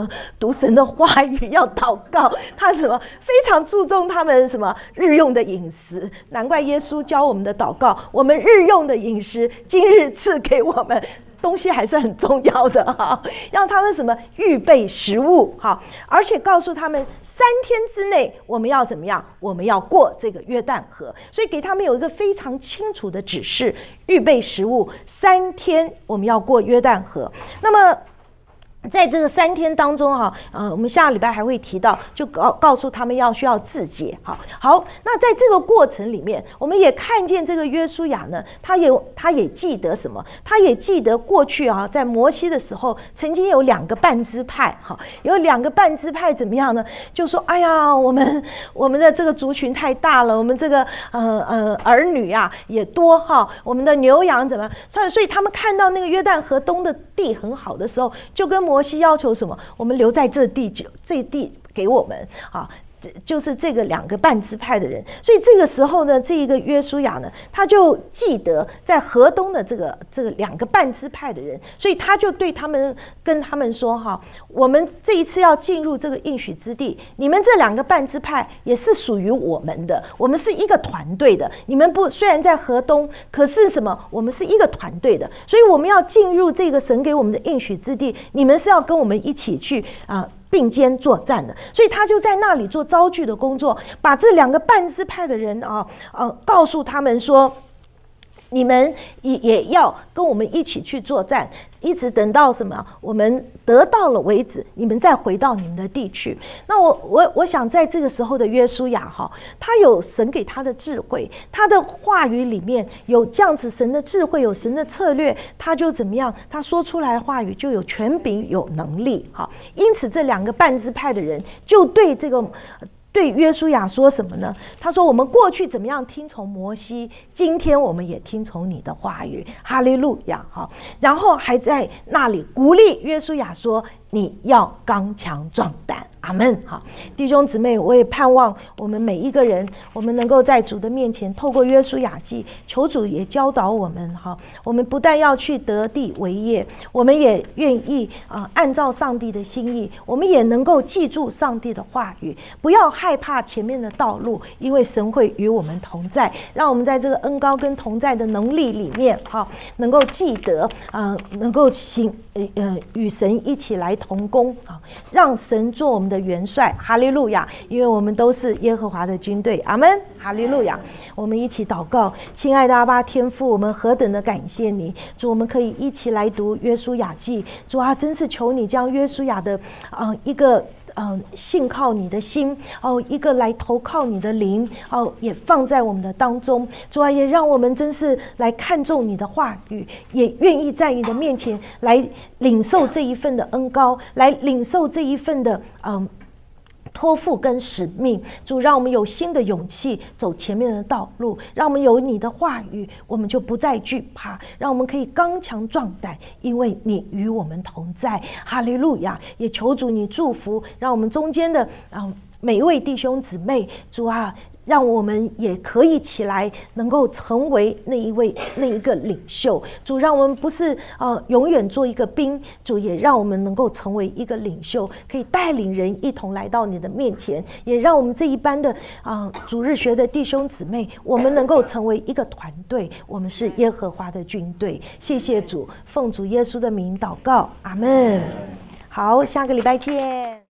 读神的话语，要祷告。他什么非常注重他们什么日用的饮食，难怪耶稣教我们的祷告，我们日用的饮食今日赐给我们。东西还是很重要的哈，让他们什么预备食物哈，而且告诉他们三天之内我们要怎么样，我们要过这个约旦河，所以给他们有一个非常清楚的指示，预备食物，三天我们要过约旦河。那么在这个三天当中哈，呃，我们下个礼拜还会提到，就告告诉他们要需要自洁。好，好，那在这个过程里面，我们也看见这个约书亚呢，他也他也记得什么？他也记得过去啊，在摩西的时候，曾经有两个半支派，哈，有两个半支派怎么样呢？就说，哎呀，我们我们的这个族群太大了，我们这个呃呃儿女啊也多哈，我们的牛羊怎么样？所以所以他们看到那个约旦河东的地很好的时候，就跟摩西要求什么？我们留在这地，这地给我们啊，就是这个两个半支派的人。所以这个时候呢，这一个约书亚呢，他就记得在河东的这个这个两个半支派的人，所以他就对他们跟他们说哈，我们这一次要进入这个应许之地，你们这两个半支派也是属于我们的，我们是一个团队的。你们不虽然在河东，可是什么？我们是一个团队的，所以我们要进入这个神给我们的应许之地，你们是要跟我们一起去啊。呃并肩作战的，所以他就在那里做招聚的工作，把这两个半支派的人啊，呃，告诉他们说，你们也也要跟我们一起去作战，一直等到什么？我们得到了为止，你们再回到你们的地去。那我我我想在这个时候的约书亚哈，他有神给他的智慧，他的话语里面有这样子神的智慧，有神的策略，他就怎么样？他说出来的话语就有权柄，有能力哈。因此这两个半支派的人就对这个。对约书亚说什么呢？他说我们过去怎么样听从摩西，今天我们也听从你的话语，哈利路亚。好，然后还在那里鼓励约书亚说，你要刚强壮胆。阿们。好，弟兄姊妹，我也盼望我们每一个人，我们能够在主的面前，透过约书亚记，求主也教导我们。哈，我们不但要去得地为业，我们也愿意啊、呃，按照上帝的心意，我们也能够记住上帝的话语，不要害怕前面的道路，因为神会与我们同在。让我们在这个恩膏跟同在的能力里面，哈，能够记得啊、呃，能够行呃与神一起来同工啊，让神做我们的元帅，哈利路亚！因为我们都是耶和华的军队，阿们，哈利路亚！我们一起祷告，亲爱的阿爸天父，我们何等的感谢你，主，我们可以一起来读约书亚记，主啊，真是求你将约书亚的呃一个。嗯，信靠你的心哦，一个来投靠你的灵哦，也放在我们的当中。主啊，也让我们真是来看重你的话语，也愿意在你的面前来领受这一份的恩膏，来领受这一份的嗯。托付跟使命，主让我们有新的勇气走前面的道路，让我们有你的话语，我们就不再惧怕，让我们可以刚强壮胆，因为你与我们同在。哈利路亚！也求主你祝福，让我们中间的啊每一位弟兄姊妹，主啊。让我们也可以起来，能够成为那一位那一个领袖。主，让我们不是呃永远做一个兵，主也让我们能够成为一个领袖，可以带领人一同来到你的面前。也让我们这一班的啊、呃、主日学的弟兄姊妹，我们能够成为一个团队，我们是耶和华的军队。谢谢主，奉主耶稣的名祷告，阿们。好，下个礼拜见。